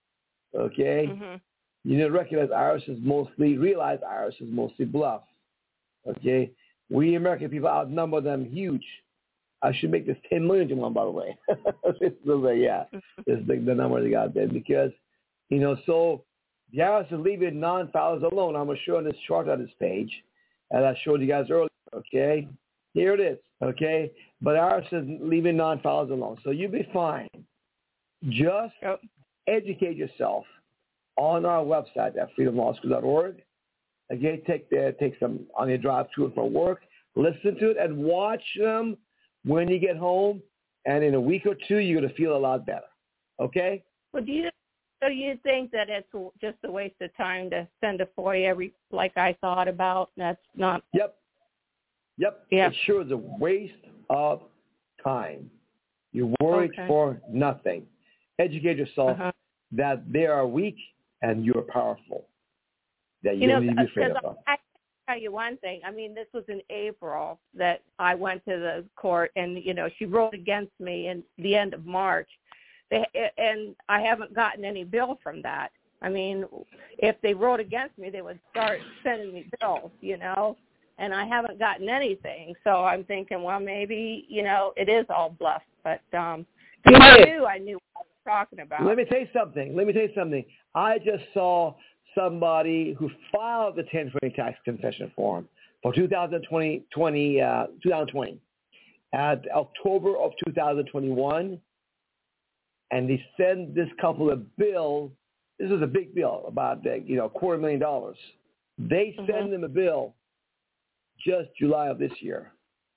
okay? Mm-hmm. You need to recognize I R S is mostly, realize I R S is mostly bluff, okay? We American people outnumber them huge. I should make this ten million to one, by the way. yeah, this is the, the number they got there. Because, you know, so the I R S is leaving non-filers alone. I'm going to show this chart on this page, as I showed you guys earlier, okay? Here it is, okay? But I R S is leaving non-filers alone. So you'll be fine. Just yep. educate yourself on our website at freedom law school dot org. Again, take the, take some on your drive to and from work. Listen to it and watch them when you get home. And in a week or two, you're going to feel a lot better. Okay? Well, do you so you think that it's just a waste of time to send a FOIA every like I thought about? That's not. Yep. Yep. Yeah. It sure is a waste of time. You're worried okay. for nothing. Educate yourself uh-huh. that they are weak and you're powerful. That you, you know, don't need to be afraid of them. I, I can tell you one thing. I mean, this was in April that I went to the court, and you know, she ruled against me in the end of March. They, and I haven't gotten any bill from that. I mean, if they ruled against me, they would start sending me bills, you know, and I haven't gotten anything. So I'm thinking, well, maybe, you know, it is all bluff. But um, if I knew, I knew what I was talking about. Let me tell you something. Let me tell you something. I just saw somebody who filed the ten twenty tax confession form for two thousand twenty, twenty, uh, twenty twenty at October of two thousand twenty-one, and they send this couple a bill. This is a big bill, about you know a quarter million dollars. They send mm-hmm. them a bill just July of this year.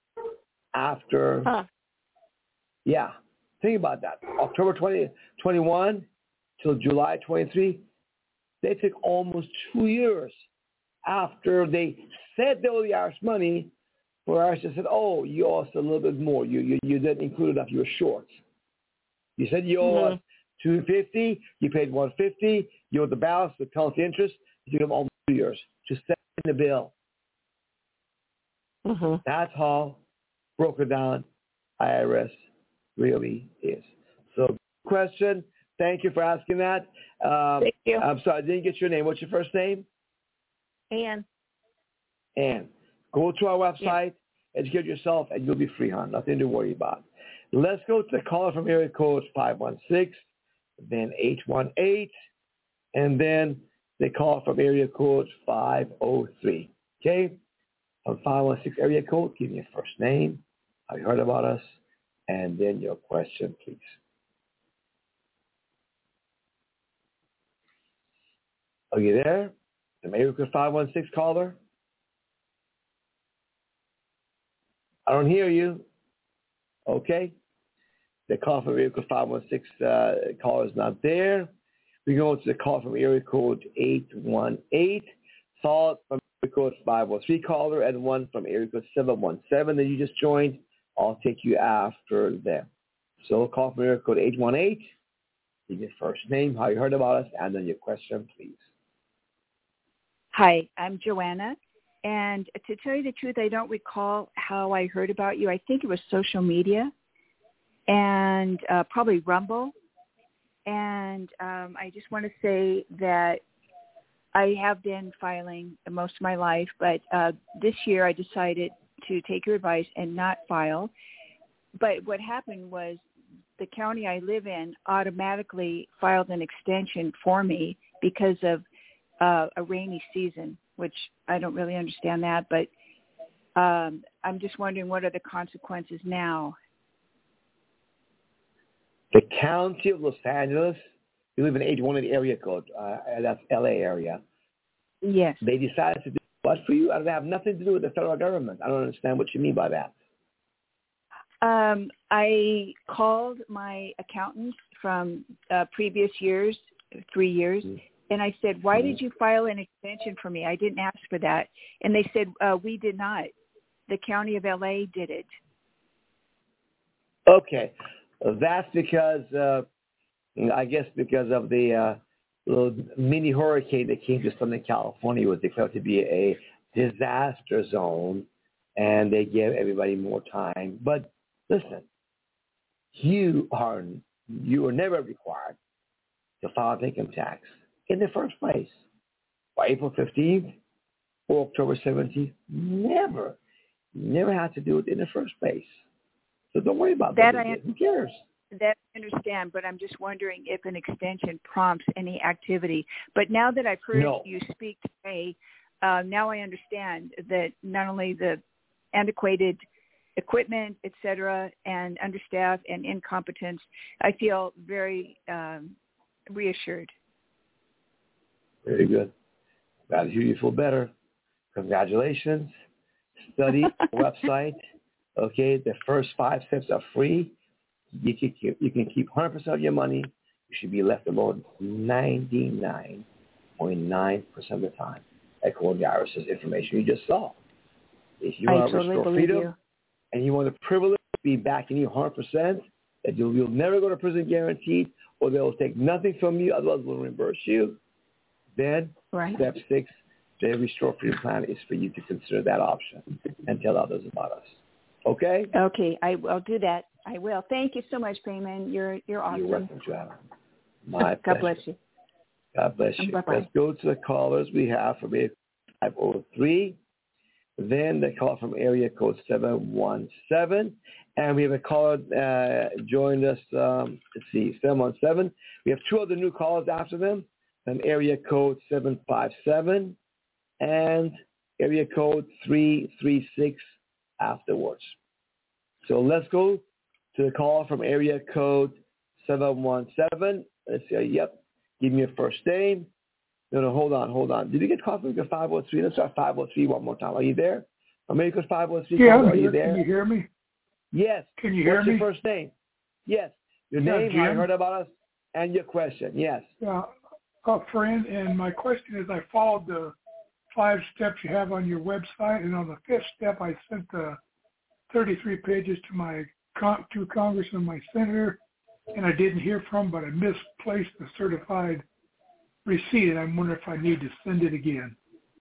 After, huh. yeah, think about that. October twenty twenty-one till July twenty-three. They took almost two years after they said they owe the I R S money, for I R S said, oh, you owe us a little bit more. You you, you didn't include enough. You were short. You said you owe mm-hmm. us two hundred fifty dollars. You paid one hundred fifty dollars. You owe the balance, the penalty interest. You took them almost two years. Just send the bill. Mm-hmm. That's how broken down I R S really is. So question. Thank you for asking that. Um, Thank you. I'm sorry, I didn't get your name. What's your first name? Ann. Ann. Go to our website, yeah. educate yourself, and you'll be free, hon. Nothing to worry about. Let's go to the caller from area code five one six, then eight one eight, and then they call from area code five oh three. Okay? From five one six area code, give me your first name, how you heard about us, and then your question, please. Are you there? The area code five one six caller? I don't hear you. Okay. The call from area code five one six uh, caller is not there. We go to the call from area code eight one eight, followed from area code five one three caller, and one from area code seven one seven that you just joined. I'll take you after them. So call from area code eight one eight. Give your first name, how you heard about us, and then your question, please. Hi, I'm Joanna, And to tell you the truth, I don't recall how I heard about you. I think it was social media and uh, probably Rumble. And um, I just want to say that I have been filing most of my life, but uh, this year I decided to take your advice and not file. But what happened was the county I live in automatically filed an extension for me because of uh, a rainy season, which I don't really understand that. But um, I'm just wondering, what are the consequences now? The county of Los Angeles, you live in H one area code, uh, that's L A area. Yes. They decided to do what for you? I don't have nothing to do with the federal government. I don't understand what you mean by that. Um, I called my accountant from uh, previous years, three years, mm-hmm. and I said, why mm-hmm. did you file an extension for me? I didn't ask for that. And they said, uh, we did not. The county of L A did it. Okay. Well, that's because, uh, I guess because of the uh, little mini hurricane that came to Southern California, was declared to be a disaster zone, and they gave everybody more time. But listen, you are you were never required to file income tax in the first place. By April fifteenth or October seventeenth, never. You never had to do it in the first place. So don't worry about that. I, Who cares? That I understand, but I'm just wondering if an extension prompts any activity. But now that I've heard no. you speak today, uh, now I understand that not only the antiquated equipment, et cetera, and understaffed and incompetence, I feel very um, reassured. Very good. Glad to hear you feel better. Congratulations. Study the website. Okay, the first five steps are free. You can keep, you can keep one hundred percent of your money. You should be left alone ninety-nine point nine percent of the time, according to IRS's information you just saw. If you want to restore freedom you. and you want the privilege to be back in you one hundred percent, that you'll, you'll never go to prison guaranteed, or they'll take nothing from you, otherwise they'll reimburse you, then right. step six, the Restore Freedom Plan is for you to consider that option and tell others about us. Okay? Okay, I will do that. I will. Thank you so much, Payman. You're you're awesome. You're welcome, Joanna. My God pleasure. bless you. God bless you. Bye-bye. Let's go to the callers we have from five oh three. Then the call from area code seven one seven. And we have a caller uh, joined us, um, let's see, seven one seven. We have two other new callers after them, from area code seven five seven and area code three three six afterwards. So let's go to the call from area code seven one seven. Let's see. Yep. Give me your first name. No, no, hold on, hold on. Did you get called from five oh three? Let's start five oh three one more time. Are you there? America's five oh three. Yeah, Are you you there? Can you hear me? Yes. Can you hear What's me? your first name? Yes. Your yeah, name, Jim. I heard about us, and your question. Yes. Yeah, a friend, and my question is, I followed the five steps you have on your website, and on the fifth step, I sent the thirty-three pages to my to Congressman, my senator, and I didn't hear from, but I misplaced the certified receipt, and I'm wondering if I need to send it again.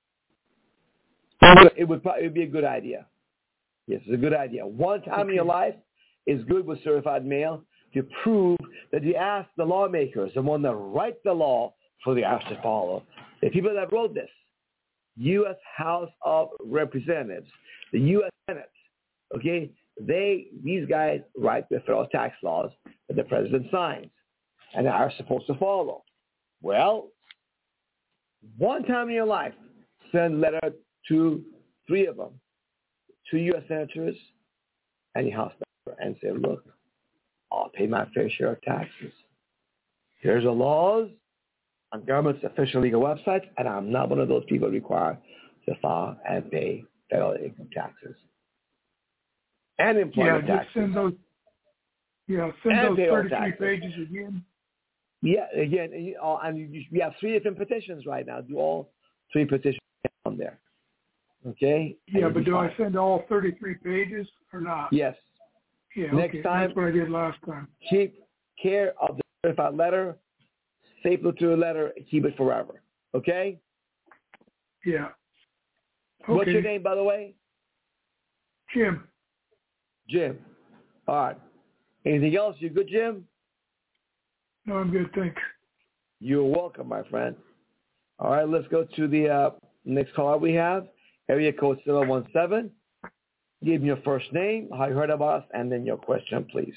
It would probably be a good idea. Yes, it's a good idea. One time okay. in your life is good with certified mail to prove that you asked the lawmakers, the one that write the law for the house to follow, the people that wrote this, U S House of Representatives, the U S Senate, okay, they, these guys write the federal tax laws that the president signs and are supposed to follow. Well, one time in your life, send a letter to three of them, two U S senators and your House member, and say, look, I'll pay my fair share of taxes. Here's the laws on government's official legal website, and I'm not one of those people required to file and pay federal income taxes. And employment yeah, taxes. Just send those, yeah, send and those thirty-three pages again. Yeah, again, and, you, uh, and you, we have three different petitions right now. Do all three petitions on there. Okay? Yeah, but do fine. I send all thirty-three pages or not? Yes. Yeah, Next okay. time, that's what I did last time. Keep care of the certified letter, staple to a letter, keep it forever. Okay? Yeah. Okay. What's your name, by the way? Jim. Jim. All right. Anything else? You good, Jim? No, I'm good, thanks. You're welcome, my friend. All right, let's go to the uh, next caller we have. Area code seven one seven. Give me your first name, how you heard about us, and then your question, please.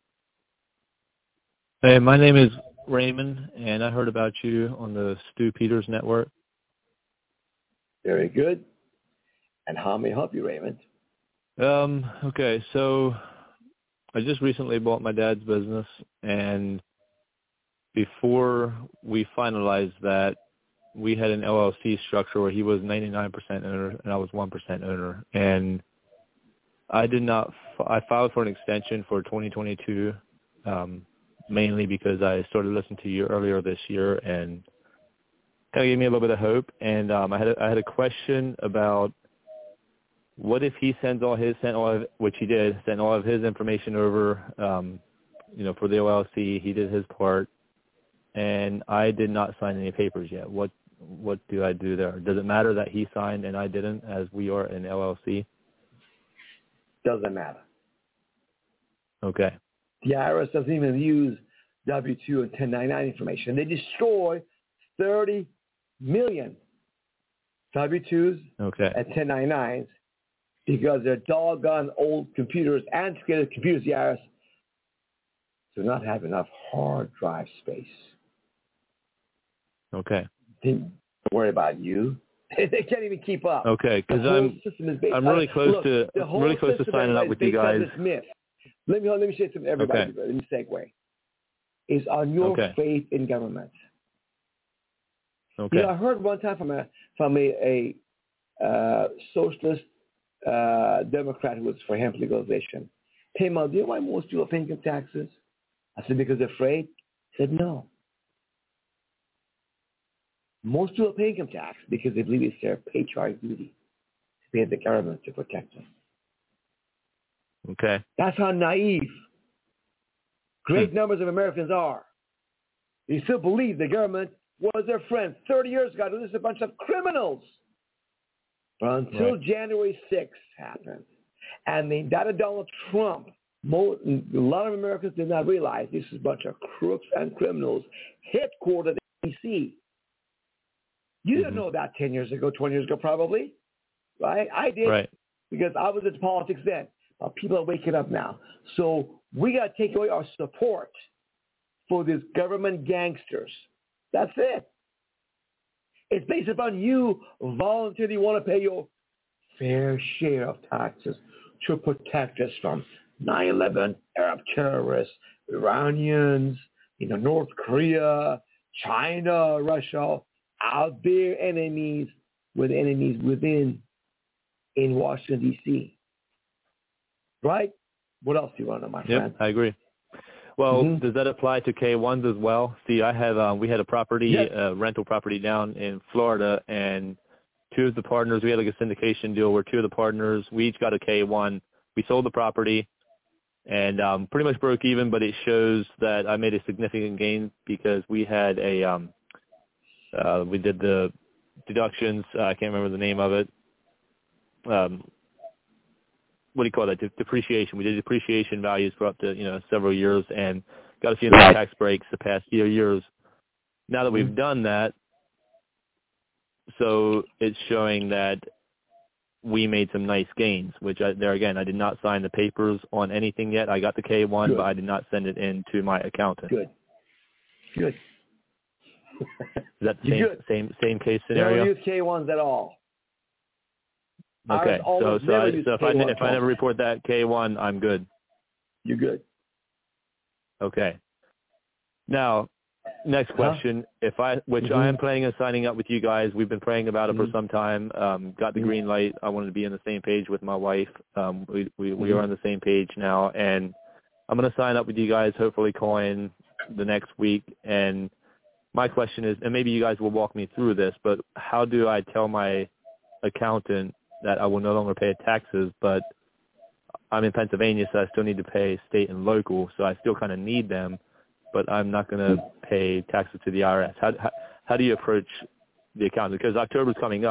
Hey, my name is Raymond, and I heard about you on the Stu Peters Network. Very good. And how may I help you, Raymond? Um, okay, so I just recently bought my dad's business, and before we finalized that, we had an L L C structure where he was ninety-nine percent owner and I was one percent owner. And I did not, I filed for an extension for twenty twenty-two, um, mainly because I started listening to you earlier this year and kind of gave me a little bit of hope. And um, I had a, I had a question about what if he sends all his, sent all of, which he did, sent all of his information over, um, you know, for the L L C. He did his part, and I did not sign any papers yet. What what do I do there? Does it matter that he signed and I didn't, as we are an L L C? Doesn't matter. Okay. The I R S doesn't even use W two and ten ninety-nine information. They destroy thirty million W twos okay. and ten ninety-nines because they're doggone old computers, antiquated computers, the I R S do not have enough hard drive space. Okay. Don't worry about you. They can't even keep up. Okay, because I'm I'm really close Look, to I'm really close to signing up with you guys. This myth. Let me let me say something to everybody. Okay. Let me segue. Is on your okay. faith in government. Okay. You know, I heard one time from a from a, a uh, socialist uh, Democrat who was for hemp legalization. Hey, Mal, do you know why most people pay income taxes? I said, because they're afraid. He said, no. Most people pay income tax because they believe it's their patriotic duty to pay the government to protect them. Okay. That's how naive great hmm. numbers of Americans are. They still believe the government was their friend. thirty years ago, this is a bunch of criminals. But until right. January sixth happened, and the indicted Donald Trump, most, a lot of Americans did not realize this is a bunch of crooks and criminals headquartered in D C You mm-hmm. didn't know that ten years ago, twenty years ago probably, right? I did right. because I was into politics then. But people are waking up now. So we got to take away our support for these government gangsters. That's it. It's based upon you voluntarily want to pay your fair share of taxes to protect us from nine eleven, Arab terrorists, Iranians, you know, North Korea, China, Russia, out there enemies with enemies within in Washington, D C Right? What else do you want to know, my yep, friend? I agree. Well, mm-hmm. does that apply to K ones as well? See, I have um, we had a property, yes. uh, rental property down in Florida, and two of the partners, we had like a syndication deal where two of the partners, we each got a K one. We sold the property and um, pretty much broke even, but it shows that I made a significant gain because we had a, um, uh, we did the deductions. Uh, I can't remember the name of it. Um, what do you call that? De- depreciation. We did depreciation values for up to, you know, several years and got a few nice tax breaks the past few years. Now that we've done that, so it's showing that we made some nice gains, which I, there again, I did not sign the papers on anything yet. I got the K one, Good. But I did not send it in to my accountant. Good. Good. Is that the same, same, same case scenario? They don't use K ones at all. Okay, so so, I, so if I if I never report that K one, I'm good. You're good. Okay. Now, next question: huh? If I, which mm-hmm. I am planning on signing up with you guys, we've been praying about it mm-hmm. for some time. Um, got the mm-hmm. green light. I wanted to be on the same page with my wife. Um, we we, mm-hmm. we are on the same page now, and I'm going to sign up with you guys. Hopefully, coin the next week. And my question is, and maybe you guys will walk me through this, but how do I tell my accountant that I will no longer pay taxes, but I'm in Pennsylvania, so I still need to pay state and local, so I still kind of need them, but I'm not going to pay taxes to the I R S. How, how, how do you approach the accountant? Because October's coming up.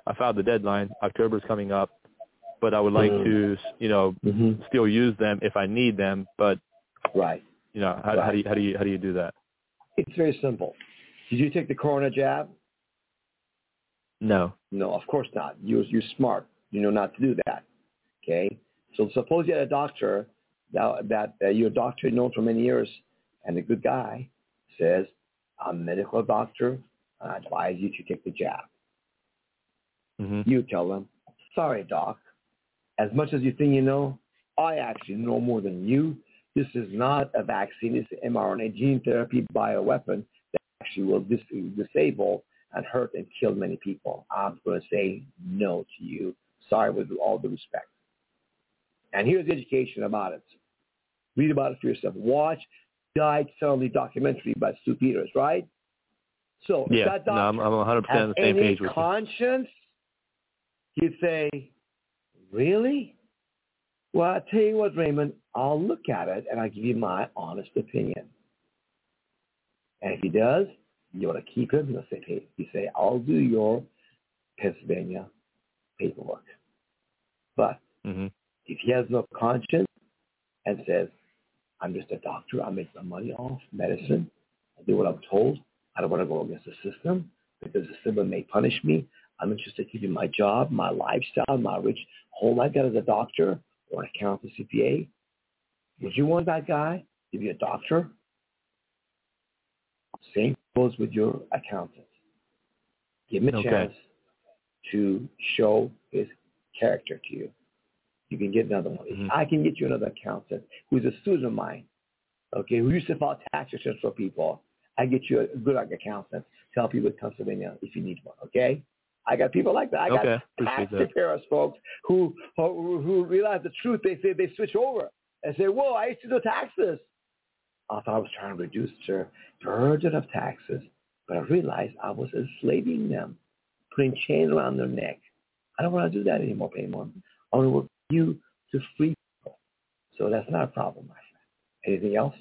I filed the deadline. October's coming up, but I would like mm-hmm. to, you know, mm-hmm. still use them if I need them. But right, you know, how, right. how do you how do you how do you do that? It's very simple. Did you take the corona jab? No. No, of course not. You're you're smart. You know not to do that. Okay. So suppose you had a doctor that that uh, your doctor known for many years, and a good guy says, "I'm a medical doctor. I advise you to take the jab." Mm-hmm. You tell them, "Sorry, doc. As much as you think you know, I actually know more than you. This is not a vaccine. It's an mRNA gene therapy bioweapon that actually will dis- disable and hurt and kill many people. I'm going to say no to you. Sorry, with all due respect." And here's the education about it. Read about it for yourself. Watch Died Suddenly documentary by Stu Peters, right? So if yeah, that doctor no, I'm, I'm one hundred percent on the same any page with conscience, you. You'd say, really? Well, I'll tell you what, Raymond, I'll look at it and I'll give you my honest opinion. And if he does, you want to keep him. You'll say, hey, you say, I'll do your Pennsylvania paperwork. But mm-hmm. if he has no conscience and says, I'm just a doctor, I make my money off medicine, I do what I'm told, I don't want to go against the system because the system may punish me. I'm interested in keeping my job, my lifestyle, my rich whole life as a doctor or an accountant, C P A. Would you want that guy to be a doctor? Same goes with your accountant. Give him a okay. chance to show his character to you. You can get another one. Mm-hmm. I can get you another accountant who's a student of mine, okay, who used to file tax returns for people. I get you a good accountant to help you with Pennsylvania if you need one, okay? I got people like that. I got okay. tax preparers, folks, who, who who realize the truth. They say they switch over and say, whoa, I used to do taxes. I thought I was trying to reduce their burden of taxes, but I realized I was enslaving them, putting chains around their neck. I don't want to do that anymore, Paymon. I want to work with you to free people. So that's not a problem, my friend. Anything else?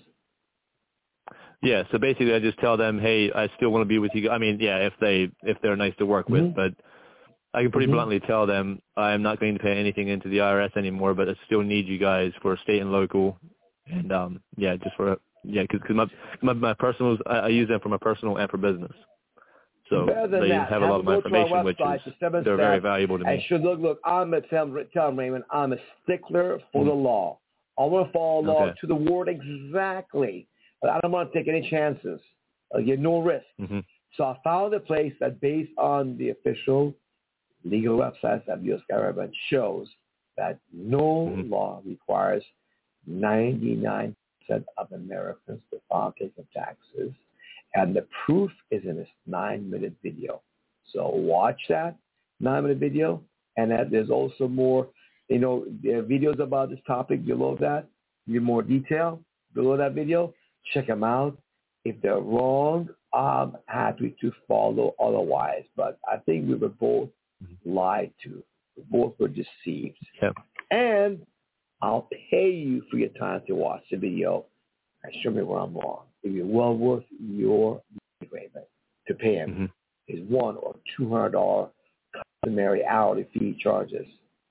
Yeah, so basically I just tell them, hey, I still want to be with you. I mean, yeah, if they if they're nice to work mm-hmm. with, but I can pretty mm-hmm. bluntly tell them I'm not going to pay anything into the I R S anymore, but I still need you guys for state and local, and um, yeah, just for yeah, because my, my my personals I, I use them for my personal and for business. So Better than they that. have a lot of my information, which is they're very valuable to me. And should look, look, I'm a tell, tell them, Raymond, I'm a stickler for mm-hmm. the law. I want to follow law okay. to the word exactly. But I don't want to take any chances. I get no risk. Mm-hmm. So I found a place that, based on the official legal websites that the U S government shows, that no mm-hmm. law requires ninety-nine percent of Americans to file income taxes. And the proof is in this nine-minute video. So watch that nine-minute video. And that there's also more, you know, videos about this topic below that. Give more detail below that video. Check them out. If they're wrong, I'm happy to follow otherwise. But I think we were both lied to. We both were deceived. Yep. And I'll pay you for your time to watch the video and show me where I'm wrong. It'll be well worth your payment to pay him mm-hmm. his one or two hundred dollar customary hourly fee charges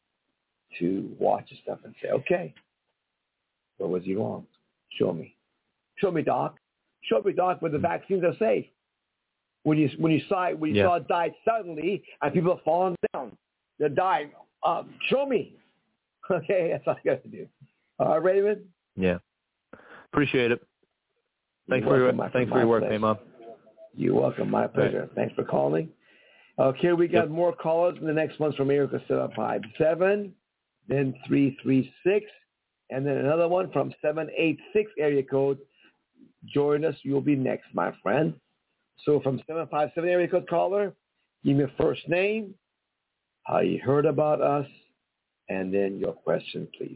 to watch the stuff and say, okay, where was he wrong? Show me. Show me, doc. Show me, doc, where the vaccines are safe. When you when you saw when you yeah. saw it die suddenly and people are falling down, they're dying. Um, show me. Okay, that's all I got to do. All right, Raymond. Yeah. Appreciate it. Thanks You're for welcome, your thanks for your work, Paymon. You're welcome. My pleasure. Right. Thanks for calling. Okay, we got yep. more callers. The next one's from Erica seven five seven, then three three six, and then another one from seven eight six area code. Join us. You'll be next, my friend. So from seven five seven area code caller, give me your first name, how you heard about us, and then your question, please.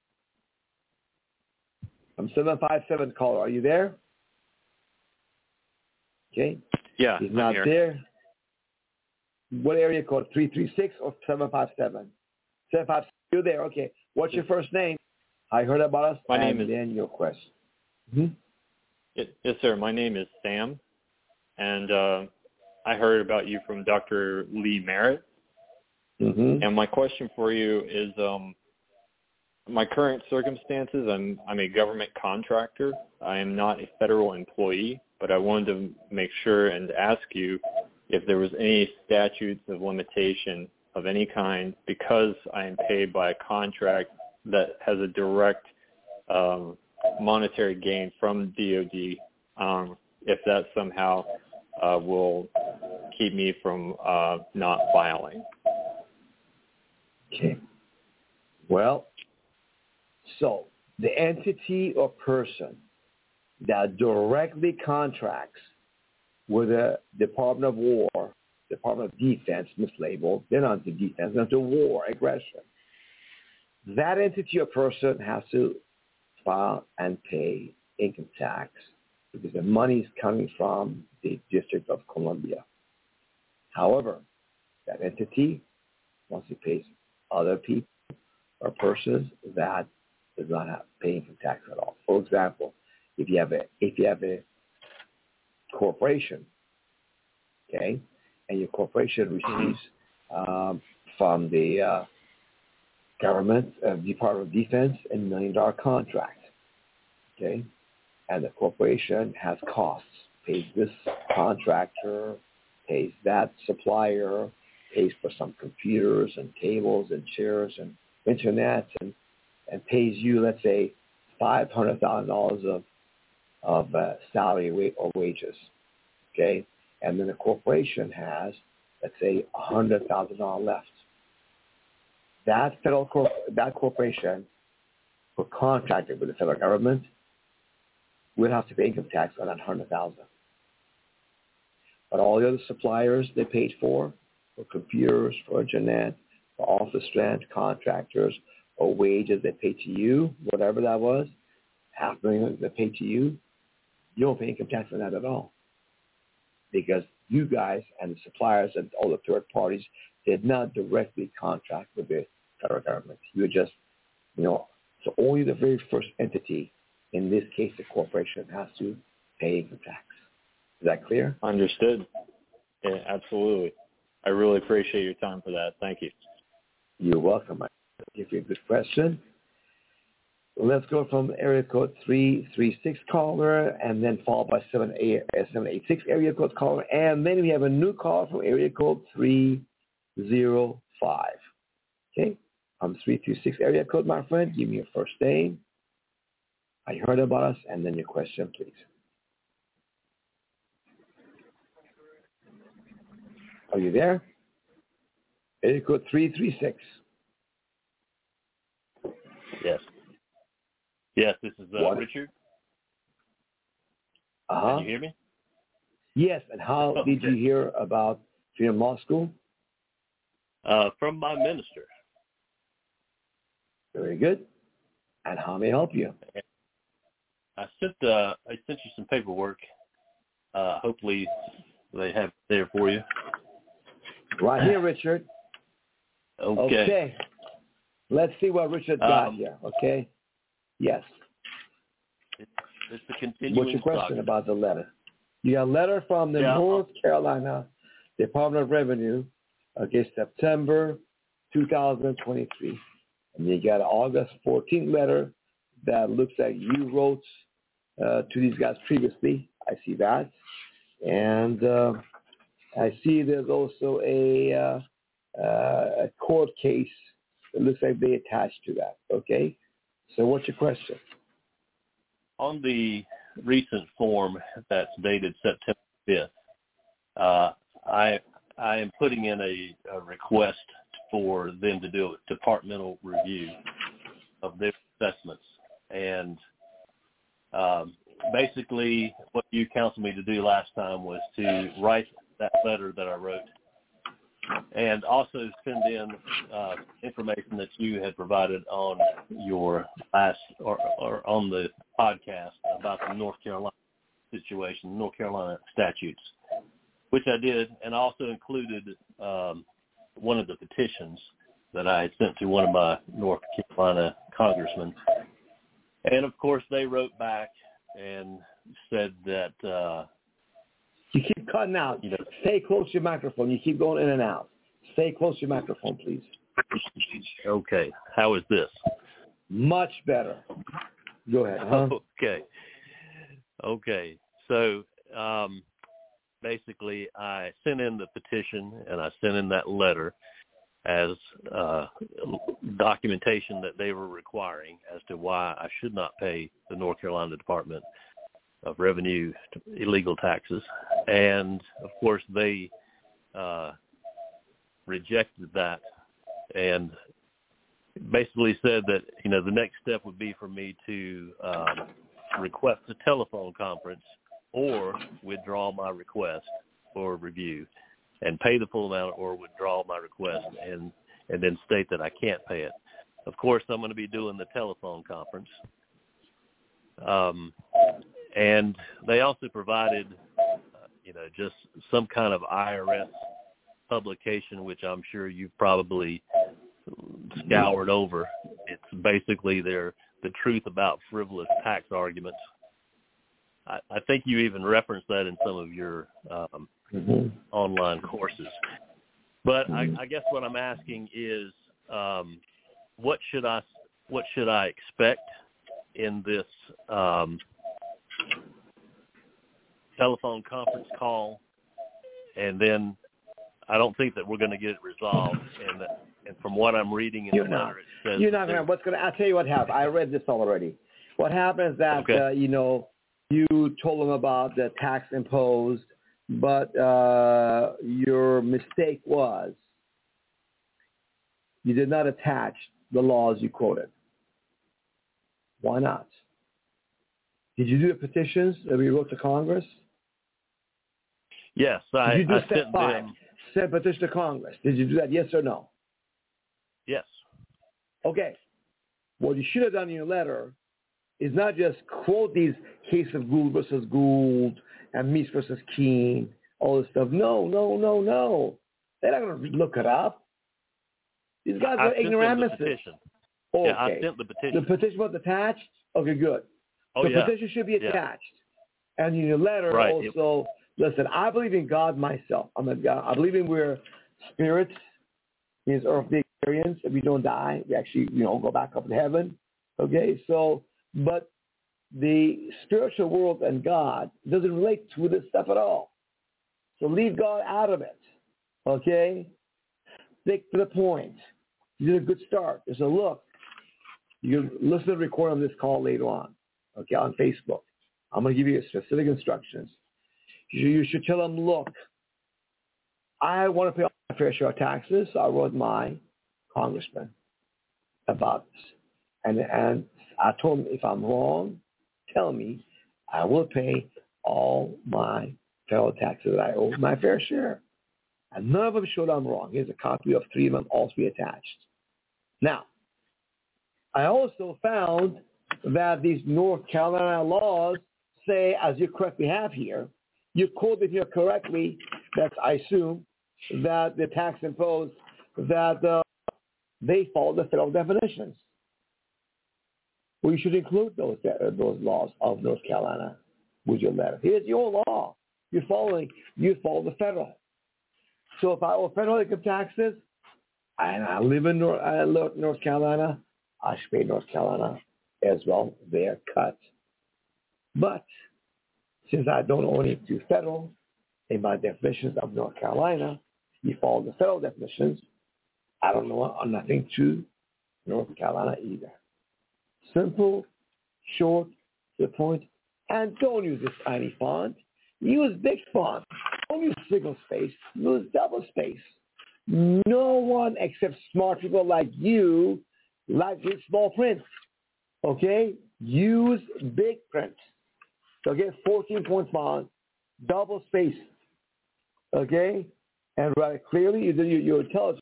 From seven five seven caller, are you there? Okay. Yeah, He's not I'm here. there. What area code? three three six or seven five seven? seven five seven, you're there. Okay. What's your first name? I heard about us. My and name is... then your question. Mm-hmm. Yes, yes, sir. My name is Sam, and uh, I heard about you from Doctor Lee Merritt, Mm-hmm. And my question for you is, um, my current circumstances, I'm I'm a government contractor. I am not a federal employee, but I wanted to make sure and ask you if there was any statutes of limitation of any kind because I am paid by a contract that has a direct um, monetary gain from D O D, um, if that somehow uh, will keep me from uh, not filing. Okay. Well, so the entity or person that directly contracts with the Department of War, Department of Defense, mislabeled, they're not the defense, they're the war, aggression. That entity or person has to file and pay income tax because the money is coming from the District of Columbia. However, that entity, once it pays other people or persons, that does not have pay income tax at all. For example, if you have a if you have a corporation, okay, and your corporation receives um, from the uh, government, uh, Department of Defense, a million dollar contract, okay, and the corporation has costs, pays this contractor, pays that supplier, pays for some computers and tables and chairs and internet, and and pays you, let's say, five hundred thousand dollars of of uh, salary or wages, okay, and then the corporation has, let's say, a hundred thousand dollars left. That federal corp- that corporation, for contracted with the federal government, will have to pay income tax on that hundred thousand. But all the other suppliers they paid for, for computers, for internet, for office rent, contractors, or wages they paid to you, whatever that was, half a million they paid to you, you don't pay income tax on that at all. Because you guys and the suppliers and all the third parties did not directly contract with the federal government. You were just, you know, so only the very first entity, in this case the corporation, has to pay income tax. Is that clear? Understood. Yeah, absolutely. I really appreciate your time for that. Thank you. You're welcome. I give you a good question. Let's go from area code three three six caller, and then followed by seven eight six area code caller, and then we have a new call from area code three zero five. Okay, from three two six area code, my friend, give me your first name. I heard about us, and then your question, please. Are you there? Area code three three six. Yes. Yes, this is uh, Richard. Uh-huh. Can you hear me? Yes, and how oh, did okay. you hear about Freedom Law School? Uh, from my minister. Very good. And how may I help you? I sent uh, I sent you some paperwork. Uh, hopefully they have it there for you. Right here, Richard. Okay. Okay. Let's see what Richard got um, here, okay? Yes. It's, it's the continuing What's your question saga. about the letter? You got a letter from the yeah, North Carolina Department of Revenue, okay, September two thousand twenty-three. And you got an August fourteenth letter that looks like you wrote uh, to these guys previously. I see that. And uh, I see there's also a, uh, uh, a court case that looks like they attached to that, okay? So what's your question? On the recent form that's dated September fifth, uh, I I am putting in a, a request for them to do a departmental review of their assessments. And um, basically what you counseled me to do last time was to write that letter that I wrote and also send in uh, information that you had provided on your last or, or on the podcast about the North Carolina situation, North Carolina statutes, which I did, and also included um, one of the petitions that I had sent to one of my North Carolina congressmen. And, of course, they wrote back and said that uh, you keep cutting out. You know, Stay close to your microphone. You keep going in and out. Stay close to your microphone, please. Okay. How is this? Much better. Go ahead. Huh? Okay. Okay. So um, basically, I sent in the petition and I sent in that letter as uh, documentation that they were requiring as to why I should not pay the North Carolina Department of Revenue illegal taxes. And, of course, they uh, rejected that and basically said that, you know, the next step would be for me to um, request a telephone conference or withdraw my request for review and pay the full amount or withdraw my request and, and then state that I can't pay it. Of course, I'm going to be doing the telephone conference. Um, and they also provided, uh, you know, just some kind of I R S publication, which I'm sure you've probably scoured over. It's basically their the truth about frivolous tax arguments. I, I think you even referenced that in some of your um, mm-hmm. online courses. But mm-hmm. I, I guess what I'm asking is, um, what should I what should I expect in this um, telephone conference call? And then I don't think that we're going to get it resolved. And, and from what I'm reading in you're the not. letter, it says you're not going to. What's going to? I'll tell you what happened. I read this already. What happened is that okay. uh, you know you told them about the tax imposed, but uh, your mistake was you did not attach the laws you quoted. Why not? Did you do the petitions that we wrote to Congress? Yes, I, did you do I step sent five, them. send petition to Congress. Did you do that? Yes or no? Yes. Okay. What you should have done in your letter is not just quote these cases of Gould versus Gould and Meese versus Keene, all this stuff. No, no, no, no. They're not going to look it up. These guys I are ignoramuses. The petition. Okay. Yeah, I sent the petition. The petition was attached? Okay, good. Oh, the yeah. petition should be yeah. attached. And in your letter right. also, it, listen, I believe in God myself. I'm a God. I believe in we're spirits, means earthly experience. If we don't die, we actually, you know, go back up to heaven. Okay, so, but the spiritual world and God doesn't relate to this stuff at all. So leave God out of it. Okay? Stick to the point. You did a good start. There's a look. You can listen to the recording of this call later on, okay, on Facebook. I'm going to give you specific instructions. You, you should tell them, look, I want to pay my fair share of taxes, so I wrote my congressman about this. And, and I told him, if I'm wrong, tell me. I will pay all my federal taxes that I owe my fair share. And none of them showed I'm wrong. Here's a copy of three of them, all three attached. Now, I also found that these North Carolina laws say, as you correctly have here, you quoted here correctly, that I assume, that the tax imposed, that uh, they follow the federal definitions. Well, you should include those uh, those laws of North Carolina with your letter. Here's your law. You're following, you follow the federal. So if I owe federal income taxes, and I live in North, I live in North Carolina, I should pay North Carolina as well, their cut. But since I don't owe any to federal, in my definitions of North Carolina, you follow the federal definitions, I don't know nothing to North Carolina either. Simple, short, to the point, and don't use this tiny font. Use big font. Don't use single space. Use double space. No one except smart people like you like this small print. Okay? Use big print. Okay? fourteen-point font, double space. Okay? And write it clearly. You're, you're intelligent.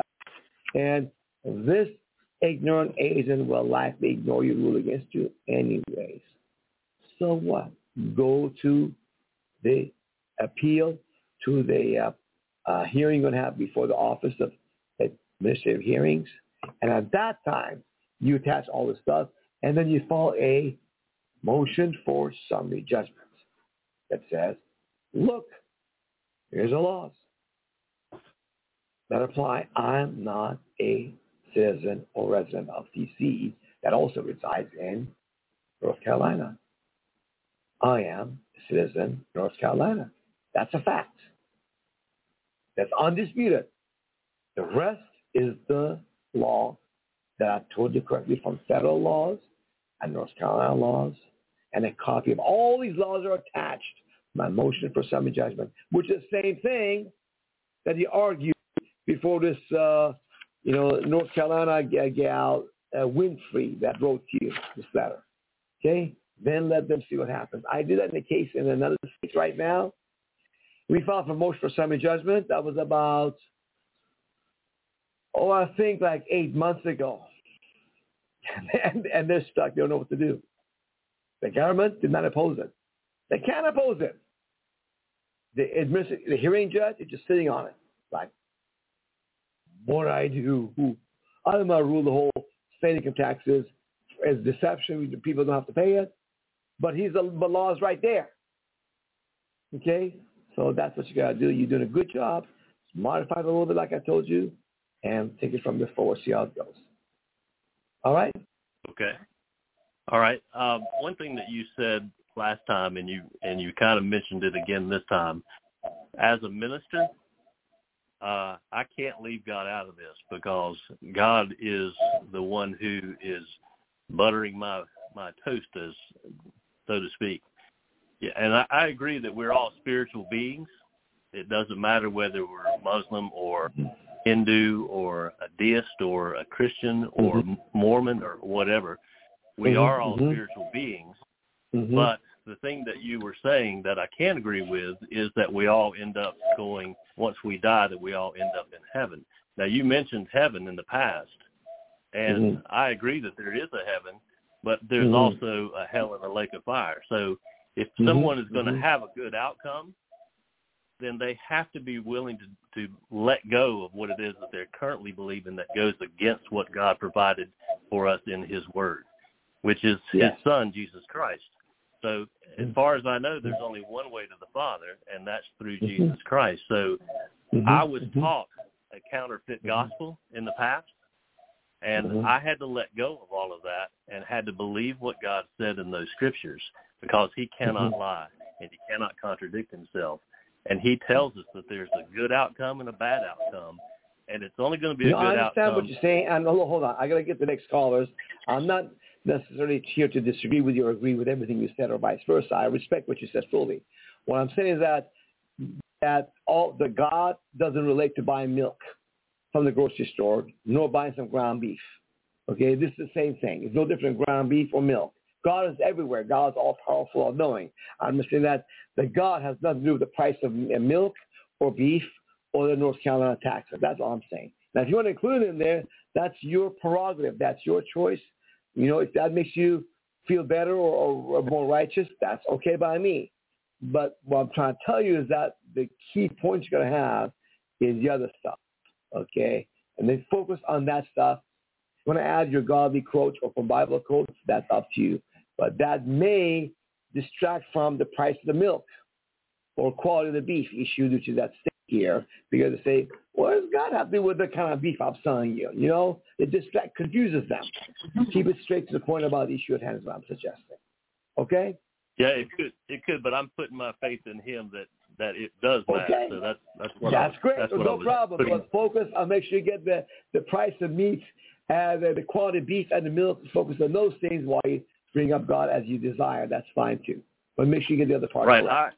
And this ignorant agent will likely ignore your rule against you anyways. So what? Go to the appeal to the uh, uh, hearing you're going to have before the Office of Administrative Hearings. And at that time, you attach all this stuff, and then you file a motion for summary judgment that says, look, here's the laws. that apply. I'm not a citizen or resident of D C that also resides in North Carolina. I am a citizen of North Carolina. That's a fact. That's undisputed. The rest is the law that I told you correctly from federal laws and North Carolina laws, and a copy of all these laws are attached to my motion for summary judgment, which is the same thing that he argued before this, uh, you know, North Carolina gal, uh, Winfrey, that wrote to you this letter. Okay? Then let them see what happens. I did that in a case in another state right now. We filed for motion for summary judgment. That was about, oh, I think like eight months ago. and, and they're stuck. They don't know what to do. The government did not oppose it. They can't oppose it. The, administ- the hearing judge is just sitting on it. Like, what do I do? I don't want to rule the whole state income taxes as deception. People don't have to pay it. But he's the, the law is right there. Okay? So that's what you got to do. You're doing a good job. Modify it a little bit like I told you, and take it from there forward, see how it goes. All right? Okay. All right. Um, one thing that you said last time, and you and you kind of mentioned it again this time, as a minister, uh, I can't leave God out of this because God is the one who is buttering my, my toast, as so to speak. Yeah, and I, I agree that we're all spiritual beings. It doesn't matter whether we're Muslim or Hindu or a deist or a Christian or mm-hmm. Mormon or whatever. We mm-hmm. are all mm-hmm. spiritual beings. Mm-hmm. But the thing that you were saying that I can agree with is that we all end up going, once we die, that we all end up in heaven. Now, you mentioned heaven in the past, and mm-hmm. I agree that there is a heaven, but there's mm-hmm. also a hell and a lake of fire. So if mm-hmm. someone is going to mm-hmm. have a good outcome, then they have to be willing to, to let go of what it is that they're currently believing that goes against what God provided for us in his word, which is yes. his son, Jesus Christ. So as far as I know, there's only one way to the Father, and that's through mm-hmm. Jesus Christ. So mm-hmm. I was taught a counterfeit gospel in the past, and mm-hmm. I had to let go of all of that and had to believe what God said in those scriptures, because he cannot mm-hmm. lie and he cannot contradict himself. And he tells us that there's a good outcome and a bad outcome, and it's only going to be a you good know, I understand outcome. what you're saying. And hold on, I got to get the next callers. I'm not necessarily here to disagree with you or agree with everything you said or vice versa. I respect what you said fully. What I'm saying is that that all the God doesn't relate to buying milk from the grocery store, nor buying some ground beef. Okay, this is the same thing. It's no different than ground beef or milk. God is everywhere. God is all-powerful, all-knowing. I'm saying that the God has nothing to do with the price of milk or beef or the North Carolina taxes. That's all I'm saying. Now, if you want to include it in there, that's your prerogative. That's your choice. You know, if that makes you feel better or, or, or more righteous, that's okay by me. But what I'm trying to tell you is that the key point you're going to have is the other stuff, okay? And then focus on that stuff. If you want to add your godly quotes or from Bible quotes, that's up to you. But that may distract from the price of the milk or quality of the beef issue, which is at stake here, because they say, what does God have to do with the kind of beef I'm selling you? You know, it distract, confuses them. Keep it straight to the point about the issue at hand is what I'm suggesting. Okay? Yeah, it could, it could, but I'm putting my faith in him that, that it does matter. Okay. So that's that's what that's I, great. That's what no I was problem. putting. Let's focus on make sure you get the, the price of meat and the, the quality of beef and the milk. Focus on those things while you bring up God as you desire. That's fine too. But make sure you get the other part right. correct.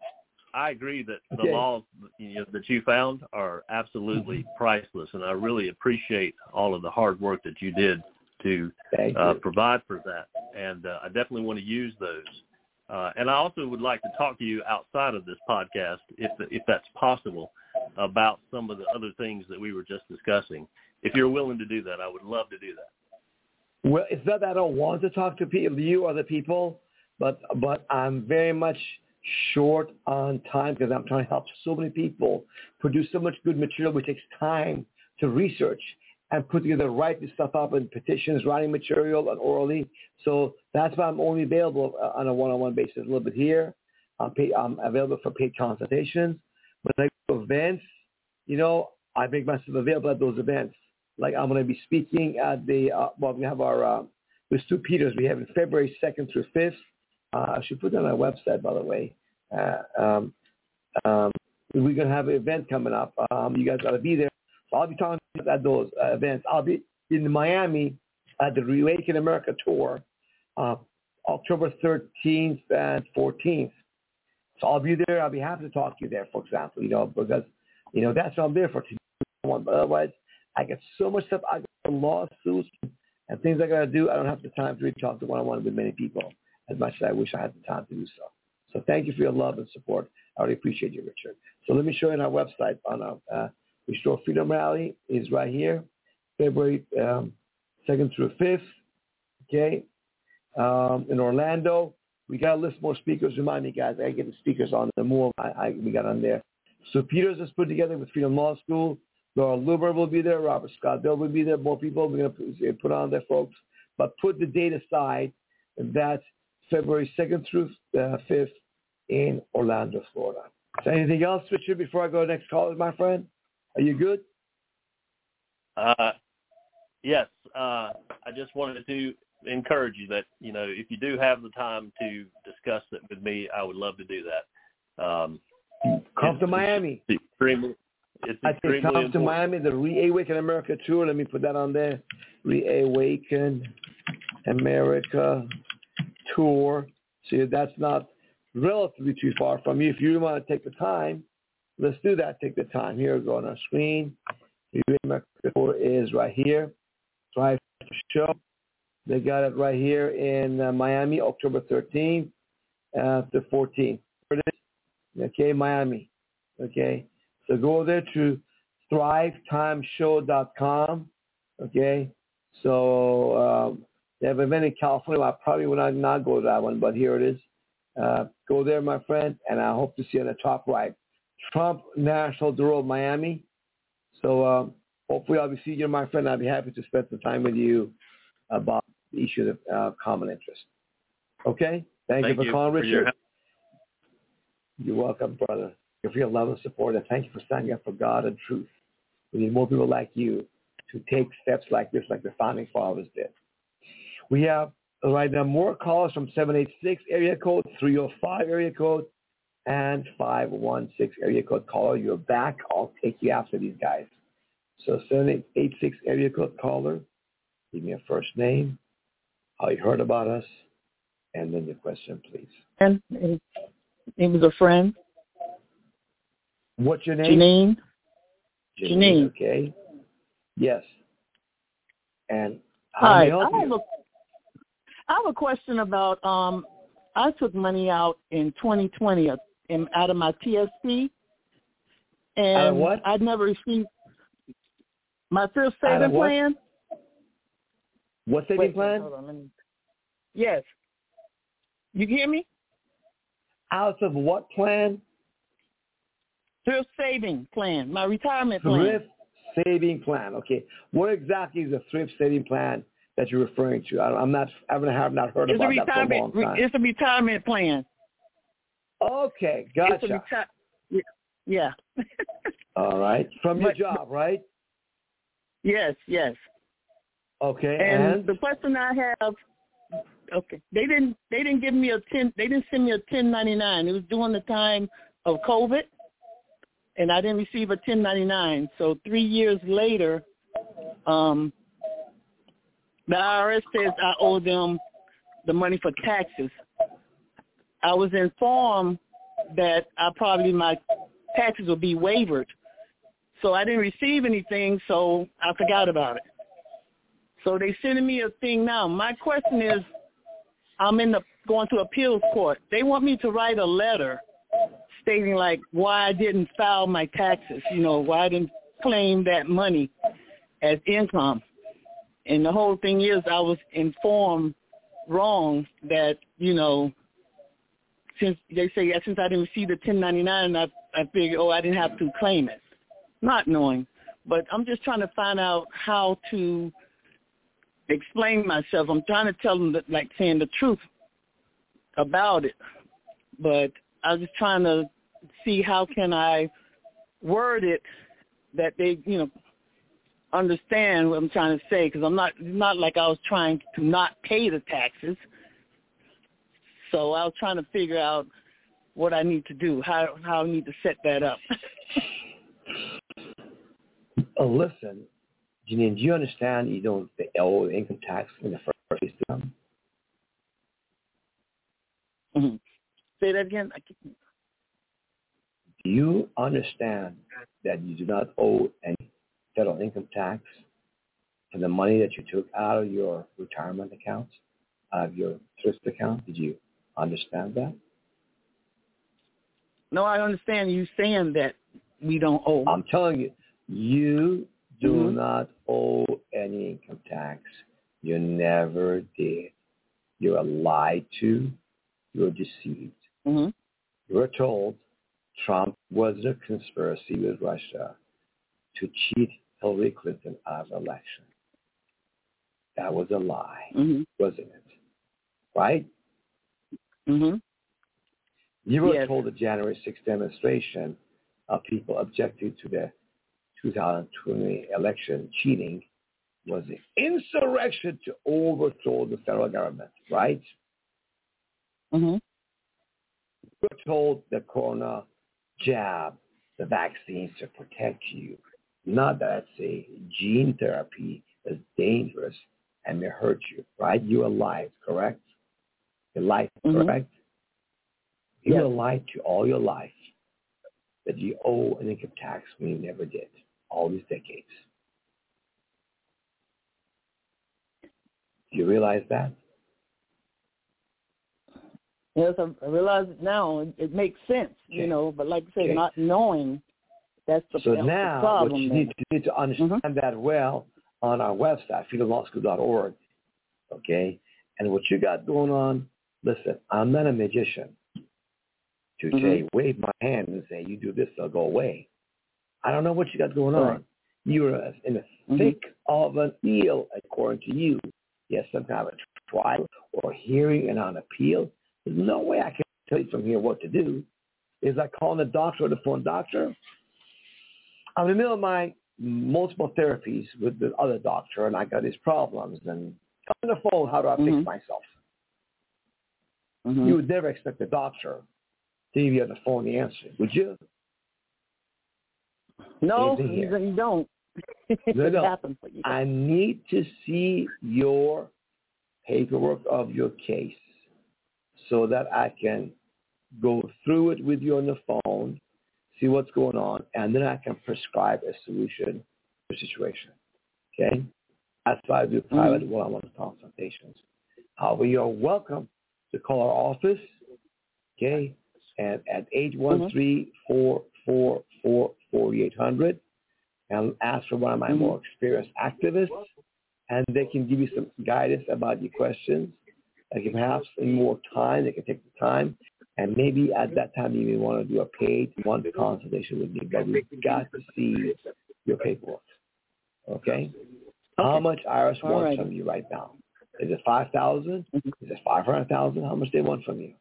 I I agree that the okay. laws you know, that you found are absolutely mm-hmm. priceless, and I really appreciate all of the hard work that you did to uh, provide for that. And uh, I definitely want to use those. Uh, and I also would like to talk to you outside of this podcast, if if that's possible, about some of the other things that we were just discussing. If you're willing to do that, I would love to do that. Well, it's not that I don't want to talk to people, you or the people, but but I'm very much short on time because I'm trying to help so many people produce so much good material, which takes time to research and put together, write this stuff up in petitions, writing material, and orally. So that's why I'm only available on a one-on-one basis a little bit here. I'm, pay, I'm available for paid consultations. When I go to events, you know, I make myself available at those events. Like I'm going to be speaking at the, uh, well, we have our, uh, with Stu Peters, we have it February second through fifth. Uh, I should put that on our website, by the way. Uh, um, um, we're going to have an event coming up. Um, you guys got to be there. So I'll be talking at those uh, events. I'll be in Miami at the Reawaken America Tour, uh, October thirteenth and fourteenth. So I'll be there. I'll be happy to talk to you there, for example, you know, because, you know, that's what I'm there for. But otherwise, I get so much stuff. I got lawsuits and things I got to do. I don't have the time to really talk to one-on-one with many people as much as I wish I had the time to do so. So thank you for your love and support. I really appreciate you, Richard. So let me show you on our website. On our uh, Restore Freedom Rally is right here, February um, second through fifth, okay, um, in Orlando. We got to list more speakers. Remind me, guys, I get the speakers on the move. I, I, we got on there. So Peters is put together with Freedom Law School. Laura Luber will be there. Robert Scott Bill will be there. More people we're going to put on there, folks. But put the date aside. And that's February second through uh, fifth in Orlando, Florida. So anything else, Richard, before I go to the next call, my friend? Are you good? Uh, yes. Uh, I just wanted to encourage you that, you know, if you do have the time to discuss it with me, I would love to do that. Um, come to Miami. It's extremely, it's I think come important. to Miami, the Reawaken America Tour. Let me put that on there. Reawaken America Tour. See, that's not relatively too far from you. If you want to take the time, let's do that. Take the time. Here we go on our screen. Reawaken America Tour is right here. Drive to show. They got it right here in uh, Miami, October thirteenth uh, to fourteenth. Okay, Miami. Okay, so go there to thrive time show dot com. Okay, so um, they have an event in California. I probably will not, not go to that one, but here it is. Uh, go there, my friend, and I hope to see you on the top right. Trump National Bureau, Miami. So um, hopefully I'll be seeing you, my friend. I'll be happy to spend some time with you about the issue of uh, common interest. Okay? Thank, thank you for you calling, for Richard. Your You're welcome, brother. Thank you for your love and support, and thank you for standing up for God and truth. We need more people like you to take steps like this, like the founding fathers did. We have right now more calls from seven eight six area code, three oh five area code, and five one six area code caller. You're back. I'll take you after these guys. So seven eight six area code caller, give me a first name, how you heard about us, and then your question, please. And it was a friend. What's your name? Janine. Janine. Janine. Okay. Yes. And how Hi. may I help I have, you? a, I have a question about, um, I took money out in twenty twenty in, out of my T S P. And out of what? I'd never received my thrift Out of saving what? plan. What saving Wait, plan? Hold on, let me... Yes. You hear me? Out of what plan? Thrift saving plan, my retirement plan. Thrift saving plan. Okay. What exactly is a thrift saving plan that you're referring to? I, I'm not. I haven't have not heard it's about a that for a long time. It's a retirement plan. Okay, gotcha. It's a reti- yeah. All right. From your But, job, right? Yes, yes. Okay. And, And the question I have, okay, they didn't they didn't give me a ten. They didn't send me a ten ninety-nine. It was during the time of COVID, and I didn't receive a ten ninety-nine. So three years later, um, the I R S says I owe them the money for taxes. I was informed that I probably my taxes will be waived. So I didn't receive anything, so I forgot about it. So they sending me a thing now. My question is, I'm in the going to appeals court. They want me to write a letter stating like why I didn't file my taxes, you know, why I didn't claim that money as income. And the whole thing is I was informed wrong that, you know, since they say yeah, since I didn't receive the ten ninety-nine, I I figured, oh, I didn't have to claim it. Not knowing. But I'm just trying to find out how to explain myself. I'm trying to tell them, that, like, saying the truth about it. But I was just trying to see how can I word it that they, you know, understand what I'm trying to say, because I'm not not like I was trying to not pay the taxes. So I was trying to figure out what I need to do, how how I need to set that up. Oh, listen, Janine, do you understand you don't owe income tax in the first place? Mm-hmm. Say that again. I can't... Do you understand that you do not owe any federal income tax for the money that you took out of your retirement accounts, out of your thrift account? Did you understand that? No, I understand you saying that we don't owe. I'm telling you, you do mm-hmm. not owe any income tax. You never did. You were lied to. You were deceived. Mm-hmm. You were told Trump was in a conspiracy with Russia to cheat Hillary Clinton out of the election. That was a lie, mm-hmm. wasn't it? Right? Mm-hmm. You were yes. told the January sixth demonstration of people objecting to the two thousand twenty election cheating was an insurrection to overthrow the federal government, right? Mm-hmm. You were told the corona jab, the vaccines to protect you, not that it's a gene therapy that's dangerous and may hurt you, right? You were lied, correct? Your life, mm-hmm. correct? You yes. were lied to all your life that you owe an income tax when you never did, all these decades. Do you realize that? Yes, I realize it now. It, it makes sense, okay. you know, but like I said, okay. not knowing, that's the, so that's now, the problem. what you need, to, you need to understand mm-hmm. that well on our website, freedom law school dot org, okay? And what you got going on, listen, I'm not a magician to mm-hmm. say, wave my hand and say, you do this, they'll go away. I don't know what you got going right. on. You're in the mm-hmm. thick of an eel, according to you. Yes, some kind of a trial or hearing and on appeal. There's no way I can tell you from here what to do. Is like calling the doctor or the phone doctor. I'm in the middle of my multiple therapies with the other doctor, and I got these problems. And on the phone, how do I mm-hmm. fix myself? Mm-hmm. You would never expect the doctor to give you on the phone the answer, would you? No, you don't. no, no. It happens, but you don't. I need to see your paperwork of your case so that I can go through it with you on the phone, see what's going on, and then I can prescribe a solution to the situation. Okay? That's why I do private mm-hmm. one-on-one consultations. However, you're welcome to call our office, okay, and at eight one three, four four four, four eight zero zero and ask for one of my mm-hmm. more experienced activists, and they can give you some guidance about your questions. Like if perhaps in more time, they can take the time, and maybe at that time you may want to do a paid one consultation with me, but we've got to see your paperwork. Okay? okay. How much I R S All wants right. from you right now? Is it five thousand dollars? Mm-hmm. Is it five hundred thousand dollars? How much they want from you?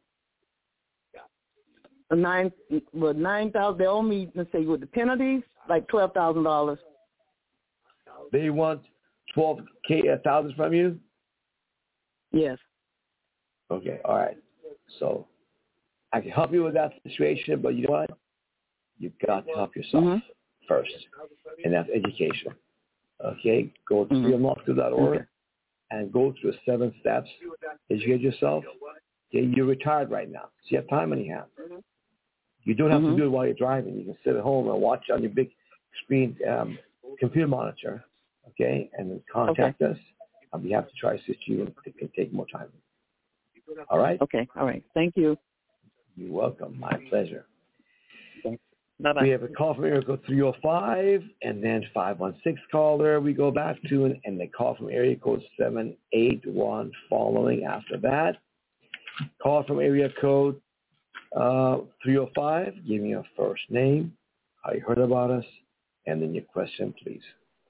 Nine, well, nine thousand. They owe me, let's say, with the penalties, like twelve thousand dollars. They want twelve k thousand from you. Yes. Okay. All right. So I can help you with that situation, but you know what? You've got to help yourself mm-hmm. first, and that's education. Okay. Go to freedom law school dot org okay. and go through the seven steps. Educate yourself. Okay. You're retired right now, so you have time on your hands. You don't have mm-hmm. to do it while you're driving. You can sit at home and watch on your big screen um, computer monitor, okay, and then contact okay. us. I'll be happy to try to assist you, and it can take more time. All right? Okay, all right. Thank you. You're welcome. My pleasure. Thanks. Bye-bye. We have a call from area code three oh five, and then five one six caller we go back to, and, and they call from area code seven eight one following after that. Call from area code Uh, three oh five, give me your first name, how you heard about us, and then your question, please.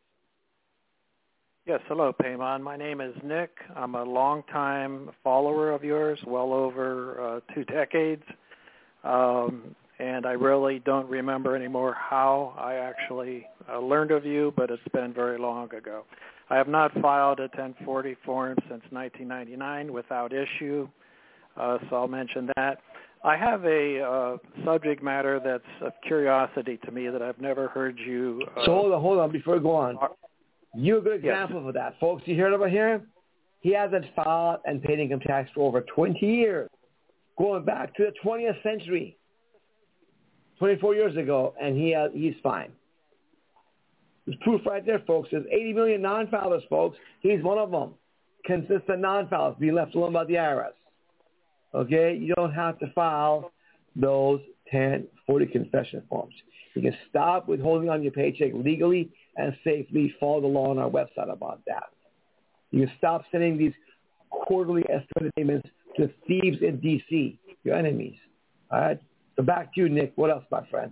Yes, hello, Payman. My name is Nick. I'm a longtime follower of yours, well over uh, two decades. Um, and I really don't remember anymore how I actually uh, learned of you, but it's been very long ago. I have not filed a ten forty form since nineteen ninety-nine without issue, uh, so I'll mention that. I have a uh, subject matter that's of curiosity to me that I've never heard you... Uh, so hold on, hold on, before we go on. You're a good yes. example of that. Folks, you heard about here? He hasn't filed and paid income tax for over twenty years, going back to the twentieth century, twenty-four years ago, and he has, he's fine. There's proof right there, folks. There's eighty million non-filers, folks. He's one of them. Consistent non-filers being left alone by the I R S. Okay? You don't have to file those ten forty confession forms. You can stop withholding on your paycheck legally and safely. Follow the law on our website about that. You can stop sending these quarterly estimated payments to thieves in D C, your enemies. All right? So back to you, Nick. What else, my friend?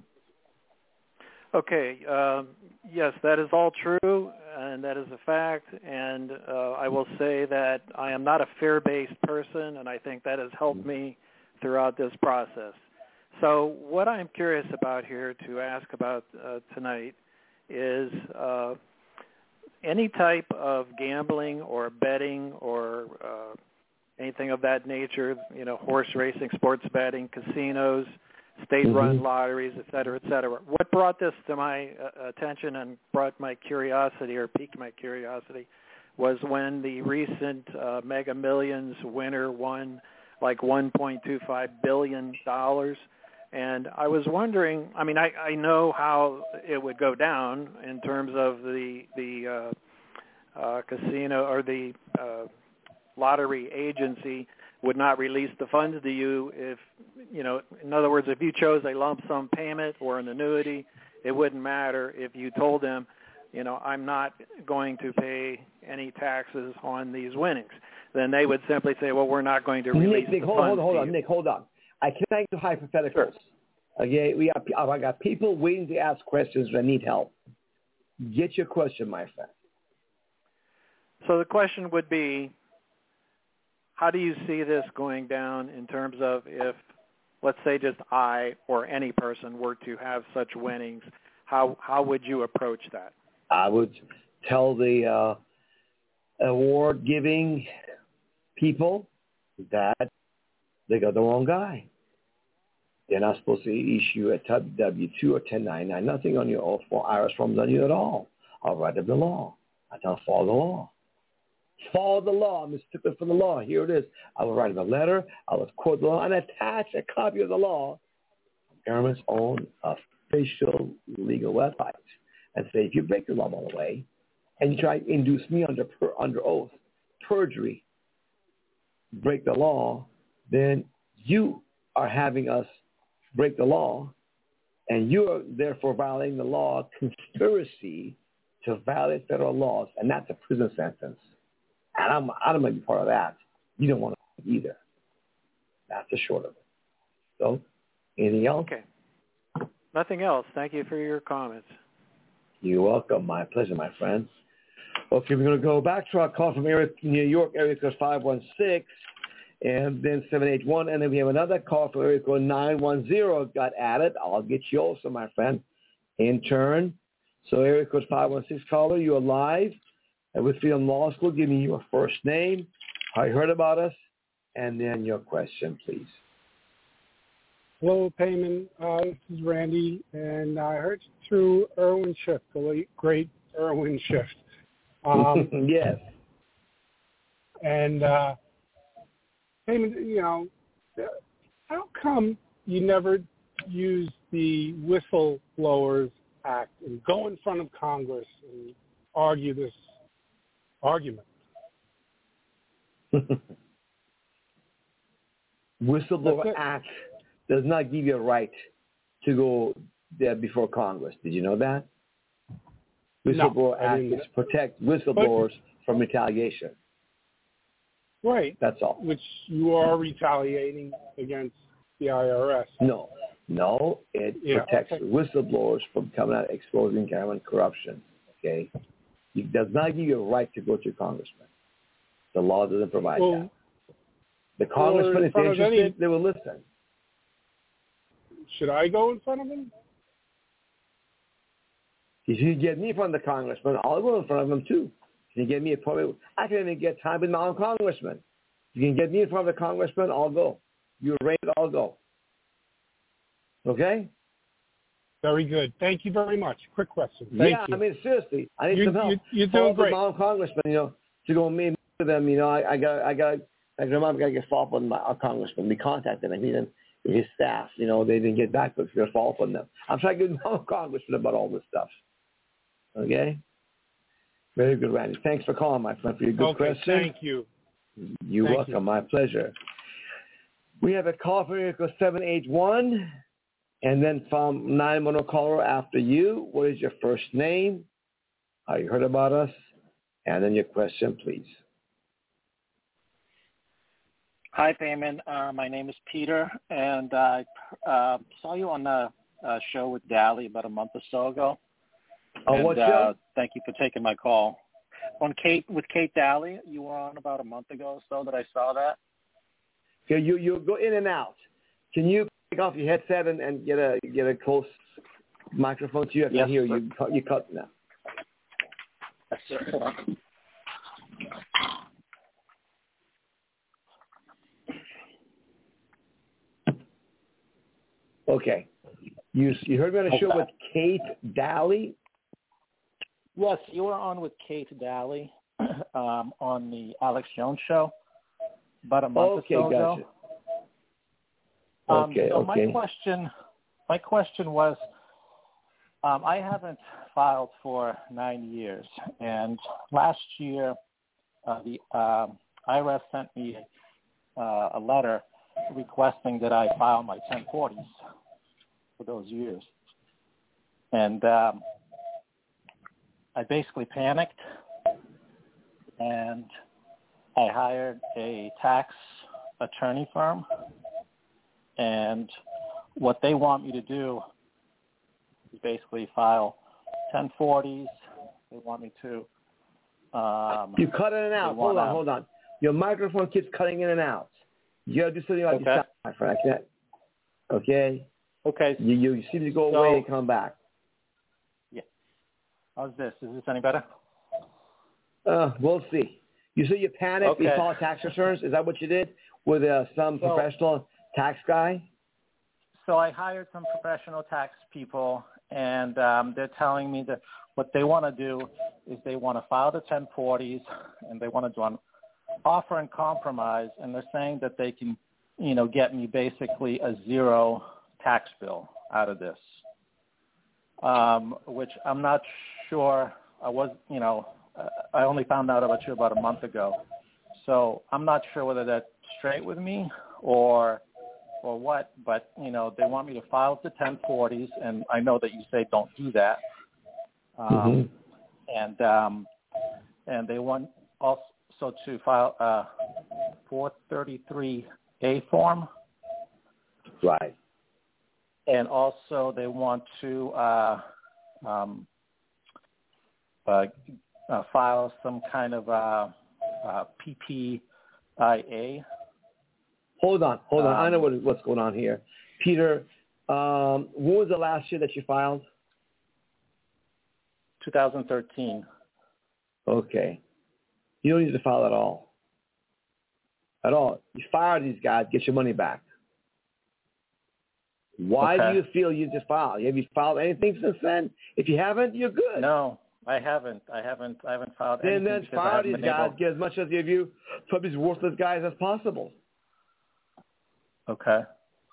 Okay. Um, yes, that is all true, and that is a fact. And uh, I will say that I am not a fear-based person, and I think that has helped me throughout this process. So what I'm curious about here to ask about uh, tonight is uh, any type of gambling or betting or uh, anything of that nature, you know, horse racing, sports betting, casinos, state-run mm-hmm. lotteries, et cetera, et cetera. What brought this to my uh, attention and brought my curiosity or piqued my curiosity was when the recent uh, Mega Millions winner won like one point two five billion dollars. And I was wondering, I mean, I, I know how it would go down in terms of the, the uh, uh, casino or the uh, lottery agency would not release the funds to you if, you know, in other words, if you chose a lump sum payment or an annuity, it wouldn't matter if you told them, you know, I'm not going to pay any taxes on these winnings. Then they would simply say, well, we're not going to release Nick, Nick, the hold, funds hold, hold to on, you. Nick, hold on. I can't think of hypotheticals. Sure. Okay, we got, I got people waiting to ask questions that need help. Get your question, my friend. So the question would be, how do you see this going down in terms of if, let's say, just I or any person were to have such winnings? How how would you approach that? I would tell the uh, award-giving people that they got the wrong guy. They're not supposed to issue a W two or ten ninety-nine, nothing on your oath for I R S forms on you at all. I'll write up the law. I tell them follow the law. Follow the law. I'm a stickler for the law. Here it is. I will write him a letter. I will quote the law and attach a copy of the law on government's own official legal website and say, if you break the law, by the way, and you try to induce me under per, under oath, perjury, break the law, then you are having us break the law, and you are therefore violating the law, conspiracy to violate federal laws, and that's a prison sentence. And I'm, I don't want to be part of that. You don't want to either. That's the short of it. So, anything else? Okay. Nothing else. Thank you for your comments. You're welcome. My pleasure, my friend. Okay, we're going to go back to our call from area, New York, area code five one six, and then seven eight one, and then we have another call from area code nine one zero got added. I'll get you also, my friend, in turn. So area code five one six caller, you're live with Freedom Law School. Give me your first name, how you heard about us, and then your question, please. Hello, Payman. Uh, this is Randy, and I heard you through Irwin Schiff, the late, great Irwin Schiff. Um, yes. And, uh, Payman, you know, how come you never use the Whistleblowers Act and go in front of Congress and argue this argument? Whistleblower Act does not give you a right to go there before Congress. Did you know that? Whistleblower no, Act is to protect whistleblowers but, from retaliation. Right. That's all. Which you are retaliating against the I R S. No. No, it yeah, protects okay. whistleblowers from coming out exposing government corruption. Okay? It does not give you a right to go to your congressman. The law doesn't provide well, that. The congressman, if they're interested, any, they will listen. Should I go in front of him? If you get me in front of the congressman, I'll go in front of him too. If you get me a appointment, I can even get time with my own congressman. If you can get me in front of the congressman, I'll go. You arrange it, I'll go. Okay? Very good. Thank you very much. Quick question. Thank yeah, you. I mean, seriously, I need you, some help. You, you're doing great. My own congressman, you know, to go meet with them, you know, I, I got, I got, I got to get follow up on my our congressman. We contacted him, and his staff, you know, they didn't get back, but we're going to follow up on them. I'm trying to get my own congressman about all this stuff. Okay? Very good, Randy. Thanks for calling, my friend, for your good okay, question. Thank you. You're thank welcome. You. My pleasure. We have a call for Erica seven eight one, and then from nine one zero caller after you. What is your first name? How you heard about us? And then your question, please. Hi, Payman. Uh, my name is Peter, and I uh, saw you on the uh, show with Dally about a month or so ago. Oh, and, what show? Uh, thank you for taking my call. On Kate with Kate Dally, you were on about a month ago or so that I saw that. Okay, you you go in and out. Can you take off your headset and, and get a get a close microphone to you? I can yes, hear sir. you. You cut now. Yes, sir. Hold on. Okay. You you heard me on a show with Kate Dally? Yes, you were on with Kate Dally um, on the Alex Jones show about a month okay, or so gotcha. ago. Um, okay, so okay. my question, my question was, um, I haven't filed for nine years, and last year uh, the um, I R S sent me uh, a letter requesting that I file my ten forties for those years, and um, I basically panicked, and I hired a tax attorney firm, and what they want me to do is basically file ten forties. They want me to. Um, you cut in and out. Hold on, hold on. Your microphone keeps cutting in and out. You got to do something like okay. this, my friend. I can't. Okay. Okay. You you seem to go so, away and come back. Yeah. How's this? Is this any better? Uh, we'll see. You say you panicked. Okay. You filed tax returns. Is that what you did with uh, some so, professional tax guy? So I hired some professional tax people, and um, they're telling me that what they want to do is they want to file the ten forties, and they want to do an offer and compromise, and they're saying that they can, you know, get me basically a zero tax bill out of this, um, which I'm not sure. I was, you know, I only found out about you about a month ago, so I'm not sure whether that's straight with me or or what. But you know, they want me to file the ten forties, and I know that you say don't do that, um, mm-hmm. and um, and they want also to file a four thirty-three A form. Right. And also they want to uh, um, uh, uh, file some kind of uh, uh, P P I A. Hold on, hold on. Um, I know what, what's going on here. Peter, um, when was the last year that you filed? twenty thirteen. Okay. You don't need to file at all. At all. You fire these guys, get your money back. Why okay. do you feel you just filed? Have you filed anything since then? If you haven't, you're good. No, I haven't. I haven't. I haven't filed then, anything. Then fire these guys. Able... Get as much as you view from these worthless guys as possible. Okay.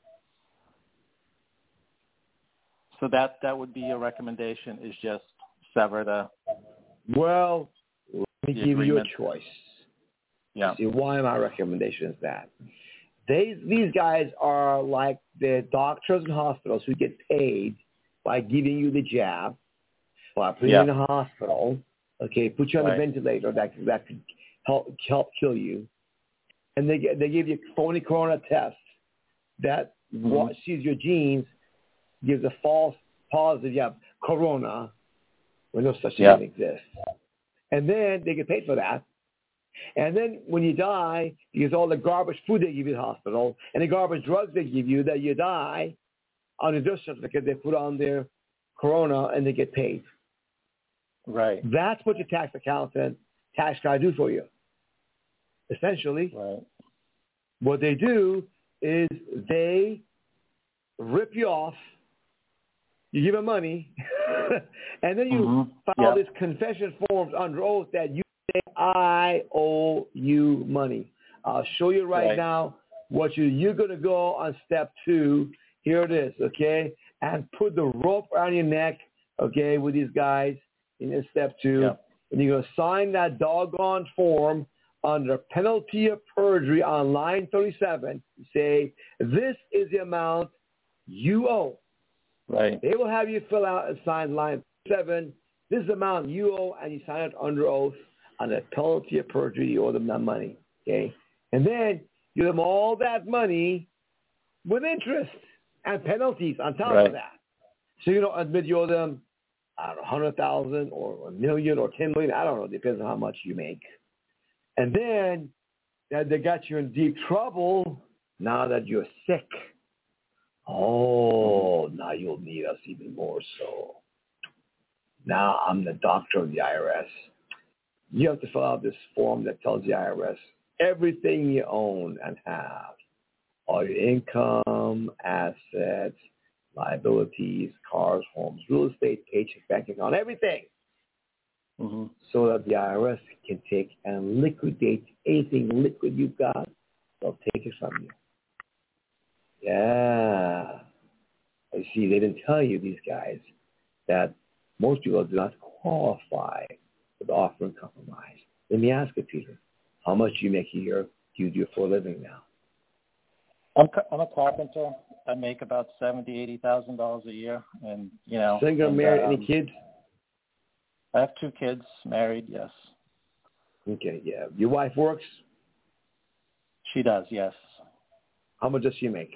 So that that would be your recommendation, is just sever the. Well, let me give agreement. you a choice. Yeah. See, why my recommendation is that they these guys are like the doctors in hospitals who get paid by giving you the jab, by putting yeah. you in the hospital, okay, put you on right. a ventilator that that could help help kill you, and they get, they give you phony corona tests that mm-hmm. sees your genes, gives a false positive you have corona when no such yeah. thing exists, and then they get paid for that. And then when you die, because all the garbage food they give you in the hospital and the garbage drugs they give you that you die, on the death certificate, they put on their corona and they get paid. Right. That's what your tax accountant, tax guy do for you. Essentially, right. what they do is they rip you off, you give them money, and then you mm-hmm. file yep. this confession forms under oath that you say, I owe you money. I'll show you right, right. now what you, you're going to go on step two. Here it is, okay? And put the rope around your neck, okay, with these guys in this step two. Yep. And you're going to sign that doggone form under penalty of perjury on line thirty-seven. You say, this is the amount you owe. Right. They will have you fill out and sign line seven. This is the amount you owe, and you sign it under oath under penalty of perjury. You owe them that money, okay? And then you give them all that money with interest and penalties on top right. of that. So you don't admit you owe them, I don't know, one hundred thousand dollars or a million or ten million dollars. I don't know. It depends on how much you make. And then that they got you in deep trouble now that you're sick. Oh, now you'll need us even more so. Now I'm the doctor of the I R S. You have to fill out this form that tells the I R S everything you own and have. All your income, assets, liabilities, cars, homes, real estate, paycheck, bank account, everything. Mm-hmm. So that the I R S can take and liquidate anything liquid you've got. They'll take it from you. Yeah. You see, they didn't tell you, these guys, that most people do not qualify for the offer and compromise. Let me ask you, Peter, how much do you make a year do you do for a living now? I'm I'm a carpenter. I make about seventy, eighty thousand dollars a year, and you know. Single, and, married, um, any kids? I have two kids, married, yes. Okay, yeah. Your wife works? She does, yes. How much does she make?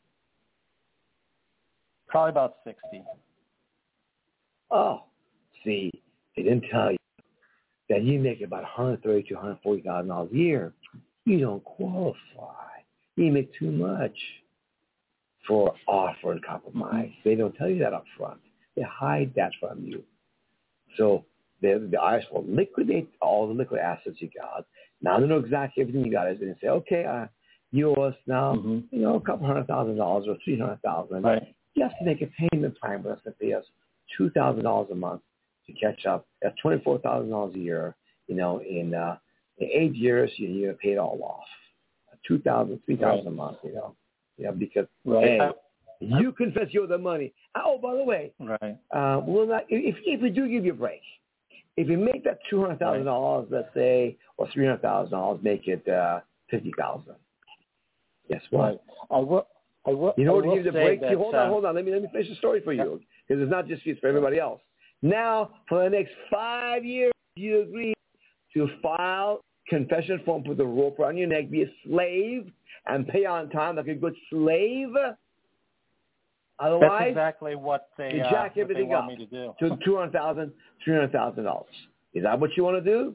Probably about sixty. Oh, see, they didn't tell you that you make about one hundred thirty to one hundred forty thousand dollars a year. You don't qualify. You make too much for offer and compromise. Mm-hmm. They don't tell you that up front. They hide that from you. So the, the I R S will liquidate all the liquid assets you got. Now they know exactly everything you got. Is and say, okay, uh, you owe us now, mm-hmm. you know, a couple hundred thousand dollars or three hundred thousand. Right. You have to make a payment plan with us and pay us two thousand dollars a month to catch up. That's twenty-four thousand dollars a year. You know, in uh, in eight years, you you pay it all off. Two thousand, three thousand right. a month. You know, yeah, because right. hey, you confess you owe the money. Oh, by the way, right? Uh, well, not if if we do give you a break, if you make that two hundred thousand dollars, right. let's say, or three hundred thousand dollars, make it uh, fifty thousand. Guess what? Right. I will. I will. You know what? To give you the break. That, hold uh, on, hold on. Let me let me finish the story for you, because it's not just you; it's for everybody else. Now, for the next five years, you agree to file confession form, put the rope around your neck, be a slave, and pay on time like a good slave. Otherwise, that's exactly what they, you uh, jack what everything they want up me to do. to two hundred thousand, three hundred thousand dollars. Is that what you want to do?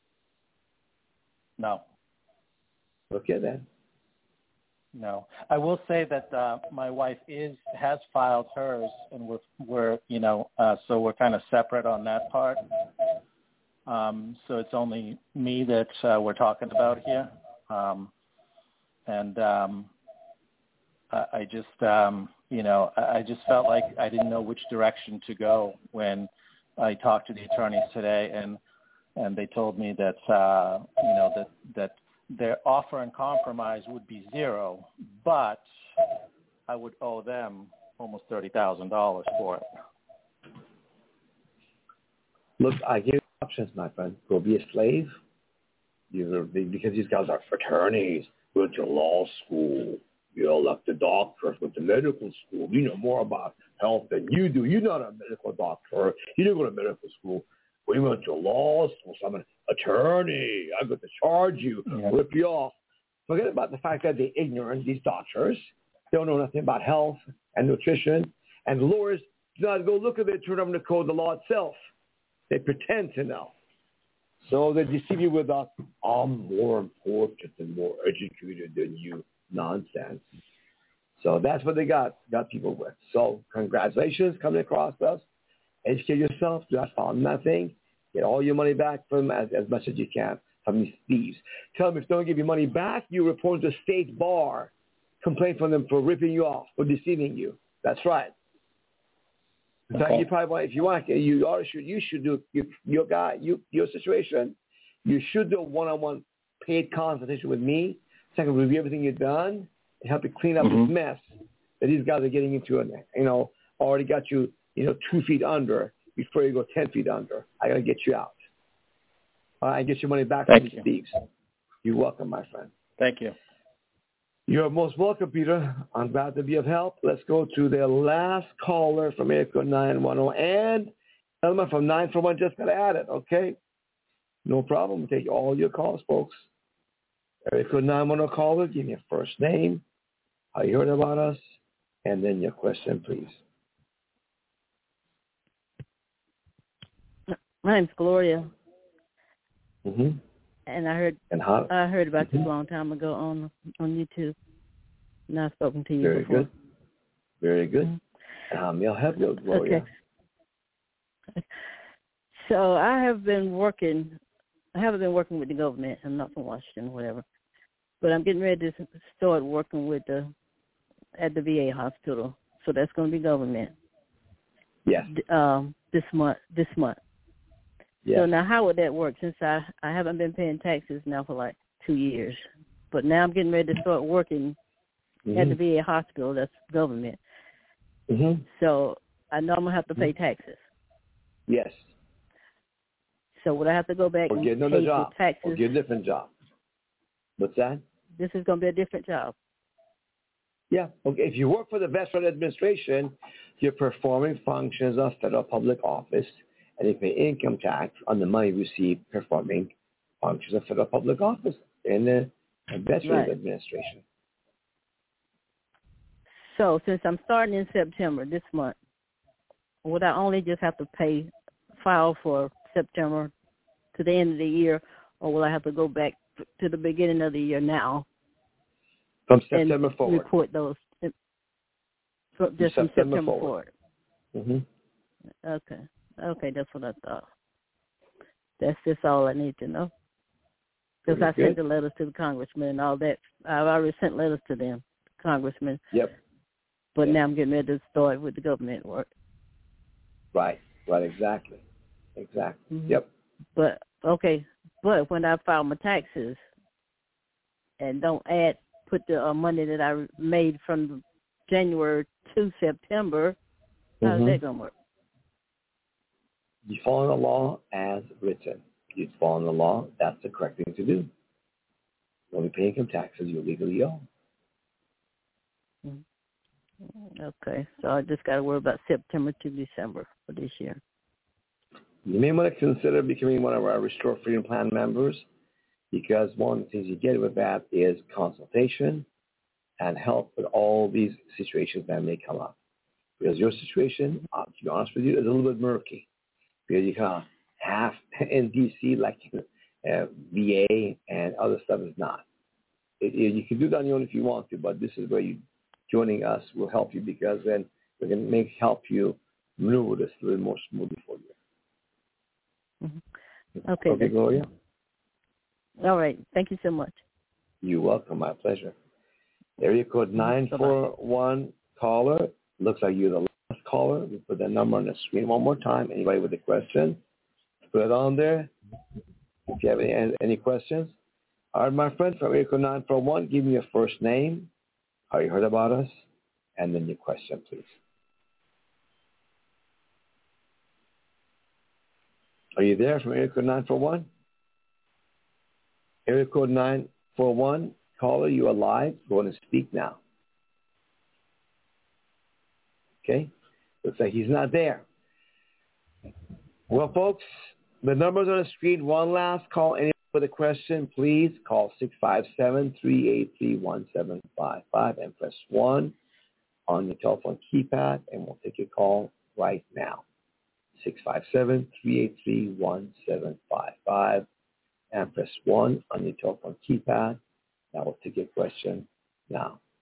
No. Okay then. No, I will say that uh, my wife is has filed hers, and we're we're you know uh, so we're kind of separate on that part. Um, so it's only me that uh, we're talking about here, um, and um, I, I just um, you know I, I just felt like I didn't know which direction to go when I talked to the attorneys today, and and they told me that uh, you know that that. their offer and compromise would be zero, but I would owe them almost thirty thousand dollars for it. Look, I give you options, my friend. Go be a slave. You, because these guys are attorneys, went to law school. You know, like the doctors went to medical school. You know more about health than you do. You're not a medical doctor. You didn't go to medical school. We went to law school, so I'm an attorney. I'm going to charge you, yeah. rip you off. Forget about the fact that they're ignorant, these doctors. They don't know nothing about health and nutrition. And lawyers do not go look at it, turn over the code, the law itself. They pretend to know. So they deceive you with a, I'm more important and more educated than you nonsense. So that's what they got, got people with. So congratulations coming across us. Educate yourself. Do not follow nothing. Get all your money back from them as, as much as you can from these thieves. Tell them if they don't give you money back, you report to the state bar. Complain from them for ripping you off, for deceiving you. That's right. Okay. So you probably want, if you want, you ought to should, you should do your, your guy, you, your situation. You should do a one-on-one paid consultation with me, so I can review everything you've done and help you clean up mm-hmm. this mess that these guys are getting into. And you know, already got you, you know, two feet under before you go ten feet under. I gotta get you out. All right, get your money back Thank from these you. thieves. You're welcome, my friend. Thank you. You're most welcome, Peter. I'm glad to be of help. Let's go to the last caller from area code nine one zero. And gentleman from nine four one just got added, okay? No problem. We'll take all your calls, folks. Area code nine one zero caller, give me your first name, how you heard about us, and then your question, please. My name's Gloria. Mm-hmm. And I heard and how, I heard about mm-hmm. you a long time ago on on YouTube. And I've spoken to you Very before. good. Very good. Mm-hmm. Um, you'll have your Gloria. Okay. So I have been working, I haven't been working with the government. I'm not from Washington or whatever. But I'm getting ready to start working with the, at the V A hospital. So that's going to be government. Yes. Um, this month, this month. Yes. So now how would that work since I, I haven't been paying taxes now for like two years. But now I'm getting ready to start working mm-hmm. at the V A hospital. That's government. Mm-hmm. So I know I'm going to have to pay taxes. Yes. So would I have to go back or and get another pay job, the taxes? or get a different job. What's that? This is going to be a different job. Yeah. Okay. If you work for the Veteran Administration, you're performing functions of federal public office, and you pay income tax on the money received performing functions of federal public office in the Veterans right. Administration. So since I'm starting in September this month, would I only just have to pay, file for September to the end of the year, or will I have to go back to the beginning of the year now? From September and forward. Report those. So just from from September, September forward. forward. Mm-hmm. Okay. Okay, that's what I thought. That's just all I need to know. Because I good. sent the letters to the congressman and all that. I've already sent letters to them, congressman. Yep. But yep. now I'm getting ready to start with the government work. Right. Right. Exactly. Exactly. Mm-hmm. Yep. But, okay. But when I file my taxes and don't add, put the uh, money that I made from January to September, how's mm-hmm. that going to work? You follow the law as written. You follow the law, that's the correct thing to do. When you pay income taxes, you legally owe. Okay, so I just got to worry about September to December for this year. You may want to consider becoming one of our Restore Freedom Plan members, because one of the things you get with that is consultation and help with all these situations that may come up. Because your situation, uh, to be honest with you, is a little bit murky. Because you kind of half in D C like uh, V A and other stuff is not. It, it, you can do that on your own if you want to, but this is where you joining us will help you, because then we can make help you maneuver this a little more smoothly for you. Mm-hmm. Okay. Okay, Gloria. All right. Thank you so much. You're welcome. My pleasure. Area code nine four one caller. Looks like you're the last caller. We put that number on the screen one more time. Anybody with a question, put it on there. If you have any, any questions. All right, my friend, from area code nine four one, give me your first name, how you heard about us, and then your question, please. Are you there from area code nine four one? Area code nine four one, caller, you are live. Go ahead and speak now. Okay? Looks like he's not there. Well, folks, the number's on the screen. One last call. Anyone with a question, please call six five seven, three eight three, one seven five five and press one on your telephone keypad, and we'll take your call right now. six five seven, three eight three, one seven five five and press one on your telephone keypad. That will take your question now.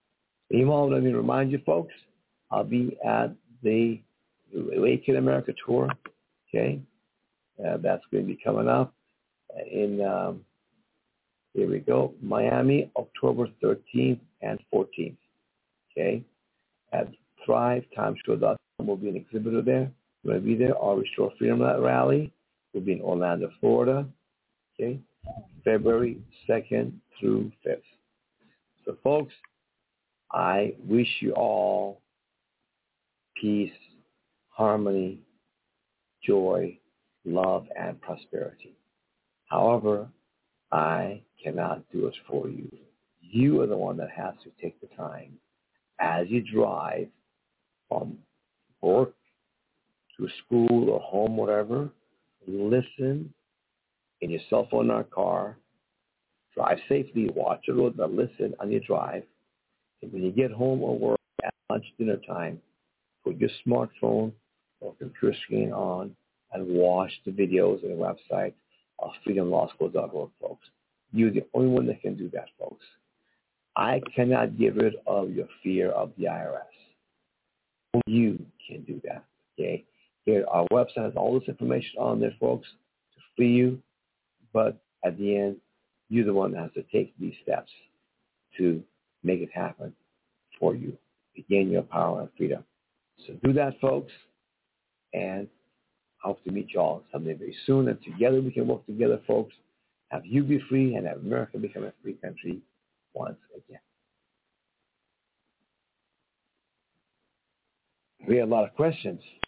Meanwhile, let me remind you folks, I'll be at the Awaken America tour, okay? Uh, that's going to be coming up in, um, here we go, Miami, October thirteenth and fourteenth, okay? At Thrive Timeshare dot com will be an exhibitor there. We're going to be there. Our Restore Freedom Rally will be in Orlando, Florida, okay? February second through fifth. So, folks, I wish you all peace, harmony, joy, love, and prosperity. However, I cannot do it for you. You are the one that has to take the time as you drive from work to school or home, whatever, listen in your cell phone or car, drive safely, watch the road, but listen on your drive. And when you get home or work at lunch, dinner time, put your smartphone or computer screen on and watch the videos on the website of freedom law school dot org, folks. You're the only one that can do that, folks. I cannot get rid of your fear of the I R S. Only you can do that, okay? Here, our website has all this information on there, folks, to free you. But at the end, you're the one that has to take these steps to make it happen for you. Regain your power and freedom. So do that, folks, and I hope to meet you all someday very soon. And together we can work together, folks. Have you be free and have America become a free country once again. We had a lot of questions.